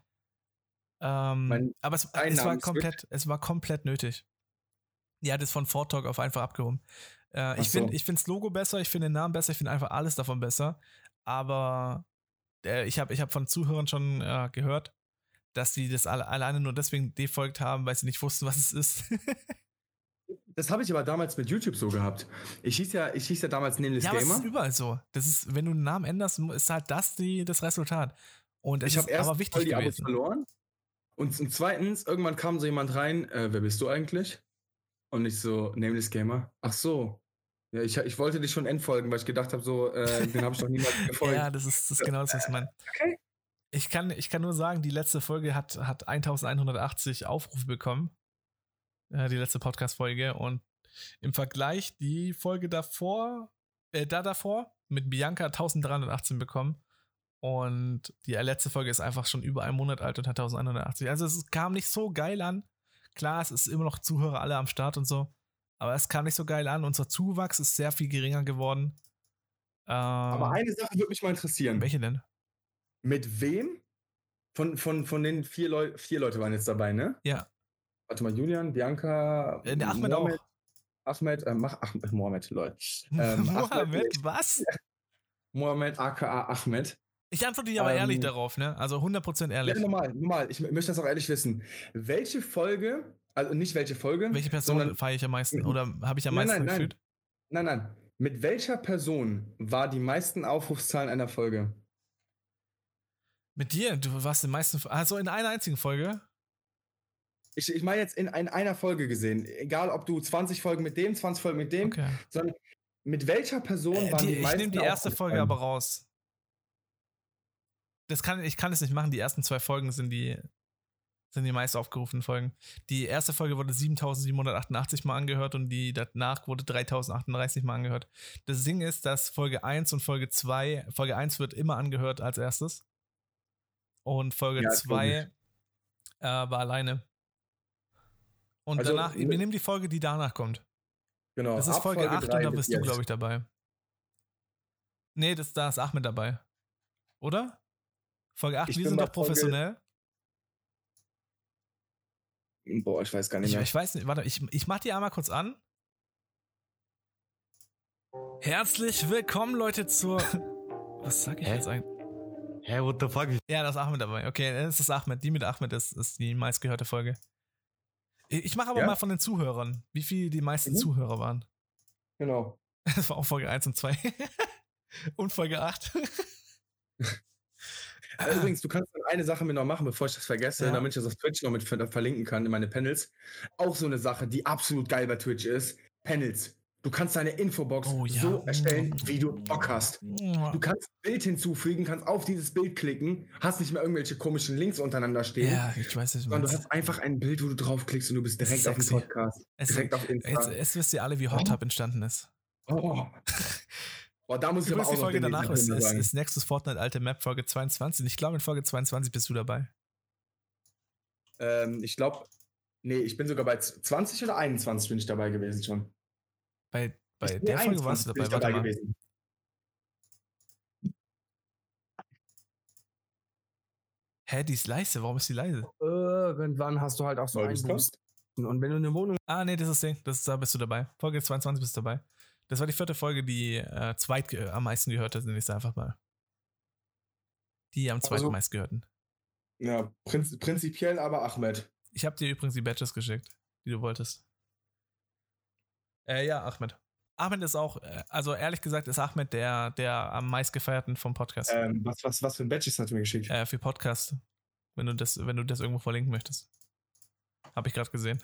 Aber es war komplett nötig. Die hat es von Fortalk auf einfach abgehoben. Ich finde das Logo besser, ich finde den Namen besser, ich finde einfach alles davon besser. Aber ich hab von Zuhörern schon gehört, dass sie das alleine nur deswegen defolgt haben, weil sie nicht wussten, was es ist. Das habe ich aber damals mit YouTube so gehabt. Ich hieß ja damals Nameless Gamer. Ja, das ist überall so. Das ist, wenn du einen Namen änderst, ist halt das Resultat. Und ich habe erst aber wichtig voll die gewesen. Abos verloren. Und zweitens, irgendwann kam so jemand rein, wer bist du eigentlich? Und ich so, Nameless Gamer. Ach so. Ja, ich wollte dich schon entfolgen, weil ich gedacht habe, so, den habe ich doch niemals gefolgt. Ja, das ist genau das, was ich meine. Okay. Ich kann nur sagen, die letzte Folge hat 1180 Aufrufe bekommen. Die letzte Podcast-Folge. Und im Vergleich die Folge davor mit Bianca 1318 bekommen. Und die letzte Folge ist einfach schon über einen Monat alt und hat 1180. Also es kam nicht so geil an. Klar, es ist immer noch Zuhörer alle am Start und so. Aber es kam nicht so geil an. Unser Zuwachs ist sehr viel geringer geworden. Aber eine Sache würde mich mal interessieren. Welche denn? Mit wem? Von den 4 Leute waren jetzt dabei, ne? Ja. Warte mal, Julian, Bianca, der Ahmed Mohammed auch. Mohammed, Leute. Mohammed, was? Mohammed, aka Ahmed. Ich antworte dir aber ehrlich darauf, ne? Also 100% ehrlich. Ja, normal. Ich möchte das auch ehrlich wissen. Welche Folge, also nicht welche Folge. Welche Person feiere ich am meisten oder habe ich am meisten gefühlt? Nein. Mit welcher Person war die meisten Aufrufszahlen einer Folge? Mit dir? Du warst in meisten, also in einer einzigen Folge? Ich meine jetzt in einer Folge gesehen. Egal, ob du 20 Folgen mit dem, 20 Folgen mit dem, sondern mit welcher Person waren die meisten. Ich nehme die erste Folge aber raus. Ich kann es nicht machen. Die ersten 2 Folgen sind die meist aufgerufenen Folgen. Die erste Folge wurde 7788 Mal angehört und die danach wurde 3038 Mal angehört. Das Ding ist, dass Folge 1 und Folge 1 wird immer angehört als erstes. Und Folge 2 war alleine. Und also, danach, wir nehmen die Folge, die danach kommt. Genau. Das ist Folge 8 und da bist du, glaube ich, dabei. Nee, da ist Ahmed dabei. Oder? Folge 8, wir sind doch professionell. Boah, ich weiß gar nicht mehr. Ich weiß nicht, warte, ich mach die einmal kurz an. Herzlich willkommen, Leute, zur... Was sag ich jetzt eigentlich? Hä, what the fuck? Ja, da ist Ahmed dabei. Okay, das ist Ahmed. Die mit Ahmed ist die meistgehörte Folge. Ich mache aber mal von den Zuhörern, wie viel die meisten Zuhörer waren. Genau. Das war auch Folge 1 und 2. Und Folge 8. Übrigens, du kannst eine Sache mir noch machen, bevor ich das vergesse, Ja. damit ich das auf Twitch noch mit verlinken kann in meine Panels. Auch so eine Sache, die absolut geil bei Twitch ist. Panels. Du kannst deine Infobox Oh, ja. so erstellen, wie du Bock hast. Du kannst ein Bild hinzufügen, kannst auf dieses Bild klicken, hast nicht mehr irgendwelche komischen Links untereinander stehen, Ja, ich weiß nicht, sondern du hast einfach ein Bild, wo du draufklickst und du bist direkt auf dem Sexy. Podcast. Direkt auf Insta. Jetzt wisst ihr alle, wie Hot Tub entstanden ist. Oh. Boah, da muss ich aber Übrigens, auch die noch Folge demnächst danach was dazu sagen. ist Nexus Fortnite Alte Map Folge 22. Ich glaube, in Folge 22 bist du dabei. Ich glaube, nee, ich bin sogar bei 20 oder 21 bin ich dabei gewesen schon. Bei Nee, der Folge 21 warst du bin dabei. ich Warte mal. gewesen. Hä, die ist leise. Warum ist die leise? Irgendwann hast du halt auch so Weil einen du's Boost. Und wenn du eine Wohnung Ah, nee, das ist das Ding. Da bist du dabei. Folge 22 bist du dabei. Das war die 4. Folge, die am meisten gehört hat, nenne ich es einfach mal. Die am zweitmeist gehörten. Ja, prinzipiell aber Ahmed. Ich habe dir übrigens die Badges geschickt, die du wolltest. Ja, Ahmed. Ahmed ist auch, also ehrlich gesagt, ist Ahmed der am meist gefeierten vom Podcast. Was für ein Badges hast du mir geschickt? Für Podcast. Wenn du das irgendwo verlinken möchtest. Habe ich gerade gesehen.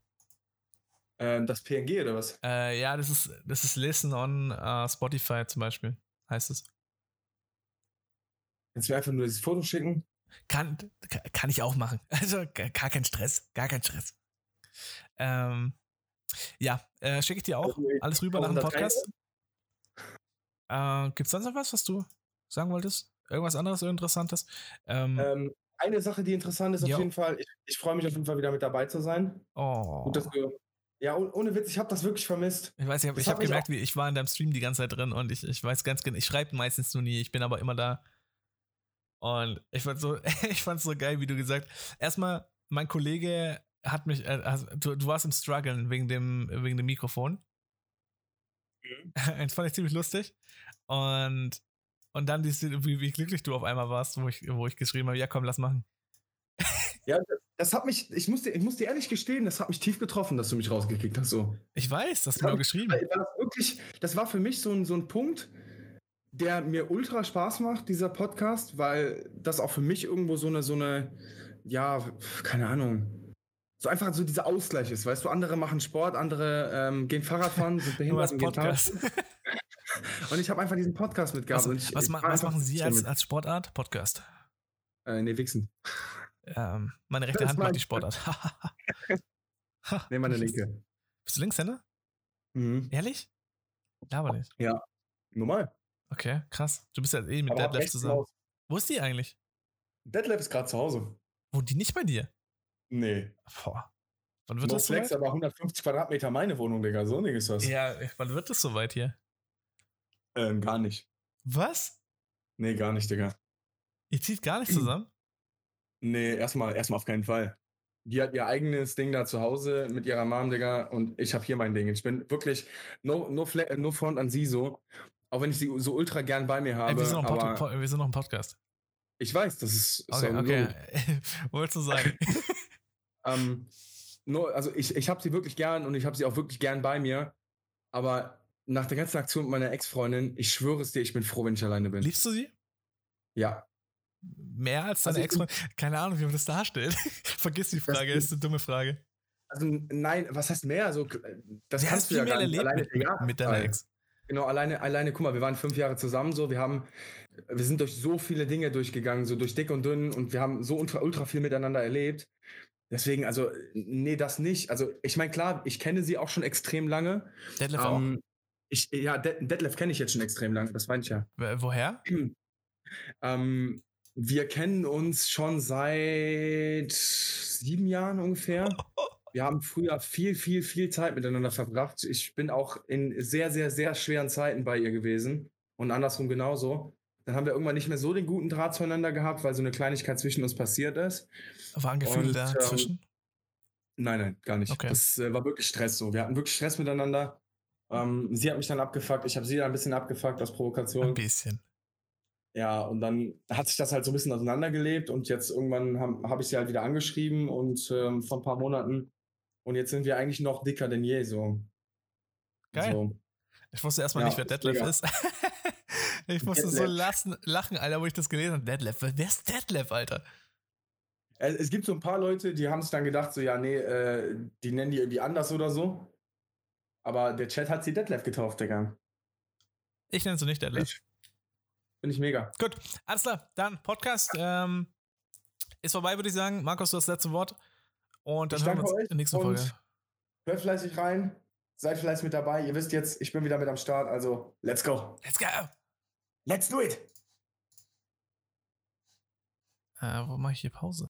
Das PNG oder was? Ja, das ist Listen on Spotify zum Beispiel, heißt es. Kannst du mir einfach nur das Foto schicken? Kann ich auch machen. Also gar kein Stress. Ja, schicke ich dir auch alles rüber nach dem Podcast. Gibt's sonst noch was du sagen wolltest? Irgendwas anderes, Interessantes? Eine Sache, die interessant ist, auf jeden Fall, ich freue mich auf jeden Fall wieder mit dabei zu sein. Oh. Gut, dass du, ja, ohne Witz, ich habe das wirklich vermisst. Ich weiß, ich habe gemerkt, ich war in deinem Stream die ganze Zeit drin und ich weiß ganz genau, ich schreibe meistens nur nie, ich bin aber immer da. Und ich fand's so geil, wie du gesagt hast. Erstmal, mein Kollege hat mich, du warst im Struggeln wegen dem Mikrofon. Das fand ich ziemlich lustig. Und dann, wie glücklich du auf einmal warst, wo ich geschrieben habe, ja komm, lass machen. Ja, das hat mich, ich muss dir ehrlich gestehen, das hat mich tief getroffen, dass du mich rausgekickt hast. So. Ich weiß, das hast du mir auch geschrieben. Das war für mich so ein Punkt, der mir ultra Spaß macht, dieser Podcast, weil das auch für mich irgendwo so eine, ja, keine Ahnung, so einfach so dieser Ausgleich ist, weißt du, andere machen Sport, andere gehen Fahrrad fahren, sind behindert und gehen Fahrrad. Und ich habe einfach diesen Podcast mitgehabt. Was machen Sie als Sportart? Podcast. Nee, Wichsen. Meine rechte Hand macht die Sportart. Nee, meine linke. Bist du Linkshänder? Mhm. Ehrlich? Aber nicht. Ja, normal. Okay, krass. Du bist ja mit Detlef zusammen. Wo ist die eigentlich? Detlef ist gerade zu Hause. Wohnt die nicht bei dir? Nee. Boah. Wann wird das soweit? Aber 150 Quadratmeter meine Wohnung, Digga. So nicht ist das. Ja, wann wird das soweit hier? Gar nicht. Was? Nee, gar nicht, Digga. Ihr zieht gar nicht zusammen? Nee, erstmal auf keinen Fall. Die hat ihr eigenes Ding da zu Hause mit ihrer Mom, Digga, und ich habe hier mein Ding. Ich bin wirklich no front an sie so, auch wenn ich sie so ultra gern bei mir habe. Wir sind noch ein Podcast. Ich weiß, das ist okay. Wolltest du sagen? Also ich habe sie wirklich gern und ich habe sie auch wirklich gern bei mir, aber nach der ganzen Aktion mit meiner Ex-Freundin, ich schwöre es dir, ich bin froh, wenn ich alleine bin. Liebst du sie? Ja. Mehr als deine Ex-Freundin? Keine Ahnung, wie man das darstellt. Vergiss die Frage, ist eine dumme Frage. Also nein, was heißt mehr? Also, das kannst du ja gar nicht alleine mit deiner Ex. Genau, alleine, guck mal, wir waren 5 Jahre zusammen, so, wir sind durch so viele Dinge durchgegangen, so durch dick und dünn, und wir haben so ultra viel miteinander erlebt. Deswegen, also, nee, das nicht. Also, ich meine, klar, ich kenne sie auch schon extrem lange. Detlef auch? Detlef kenne ich jetzt schon extrem lange, das meine ich ja. Woher? Wir kennen uns schon seit 7 Jahren ungefähr. Wir haben früher viel Zeit miteinander verbracht. Ich bin auch in sehr, sehr, sehr schweren Zeiten bei ihr gewesen. Und andersrum genauso. Dann haben wir irgendwann nicht mehr so den guten Draht zueinander gehabt, weil so eine Kleinigkeit zwischen uns passiert ist. Waren Gefühle dazwischen? Nein, gar nicht. Okay. Das war wirklich Stress so. Wir hatten wirklich Stress miteinander. Sie hat mich dann abgefuckt. Ich habe sie dann ein bisschen abgefuckt aus Provokation. Ein bisschen. Ja, und dann hat sich das halt so ein bisschen auseinandergelebt und jetzt irgendwann habe ich sie halt wieder angeschrieben und vor ein paar Monaten, und jetzt sind wir eigentlich noch dicker denn je, so. Geil. So. Ich wusste erstmal nicht, wer Detlef ist. Ich musste so lachen, Alter, wo ich das gelesen habe. Detlef, wer ist Detlef, Alter? Es gibt so ein paar Leute, die haben sich dann gedacht, so, ja, nee, die nennen die irgendwie anders oder so. Aber der Chat hat sie Detlef getauft, Digga. Ich nenne sie nicht Detlef. Finde ich mega. Gut, alles klar. Dann Podcast ist vorbei, würde ich sagen. Markus, du hast das letzte Wort. Und dann hören wir uns in der nächsten Folge. Hört fleißig rein. Seid fleißig mit dabei. Ihr wisst jetzt, ich bin wieder mit am Start. Also, let's go. Let's go. Let's do it. Wo mache ich hier Pause?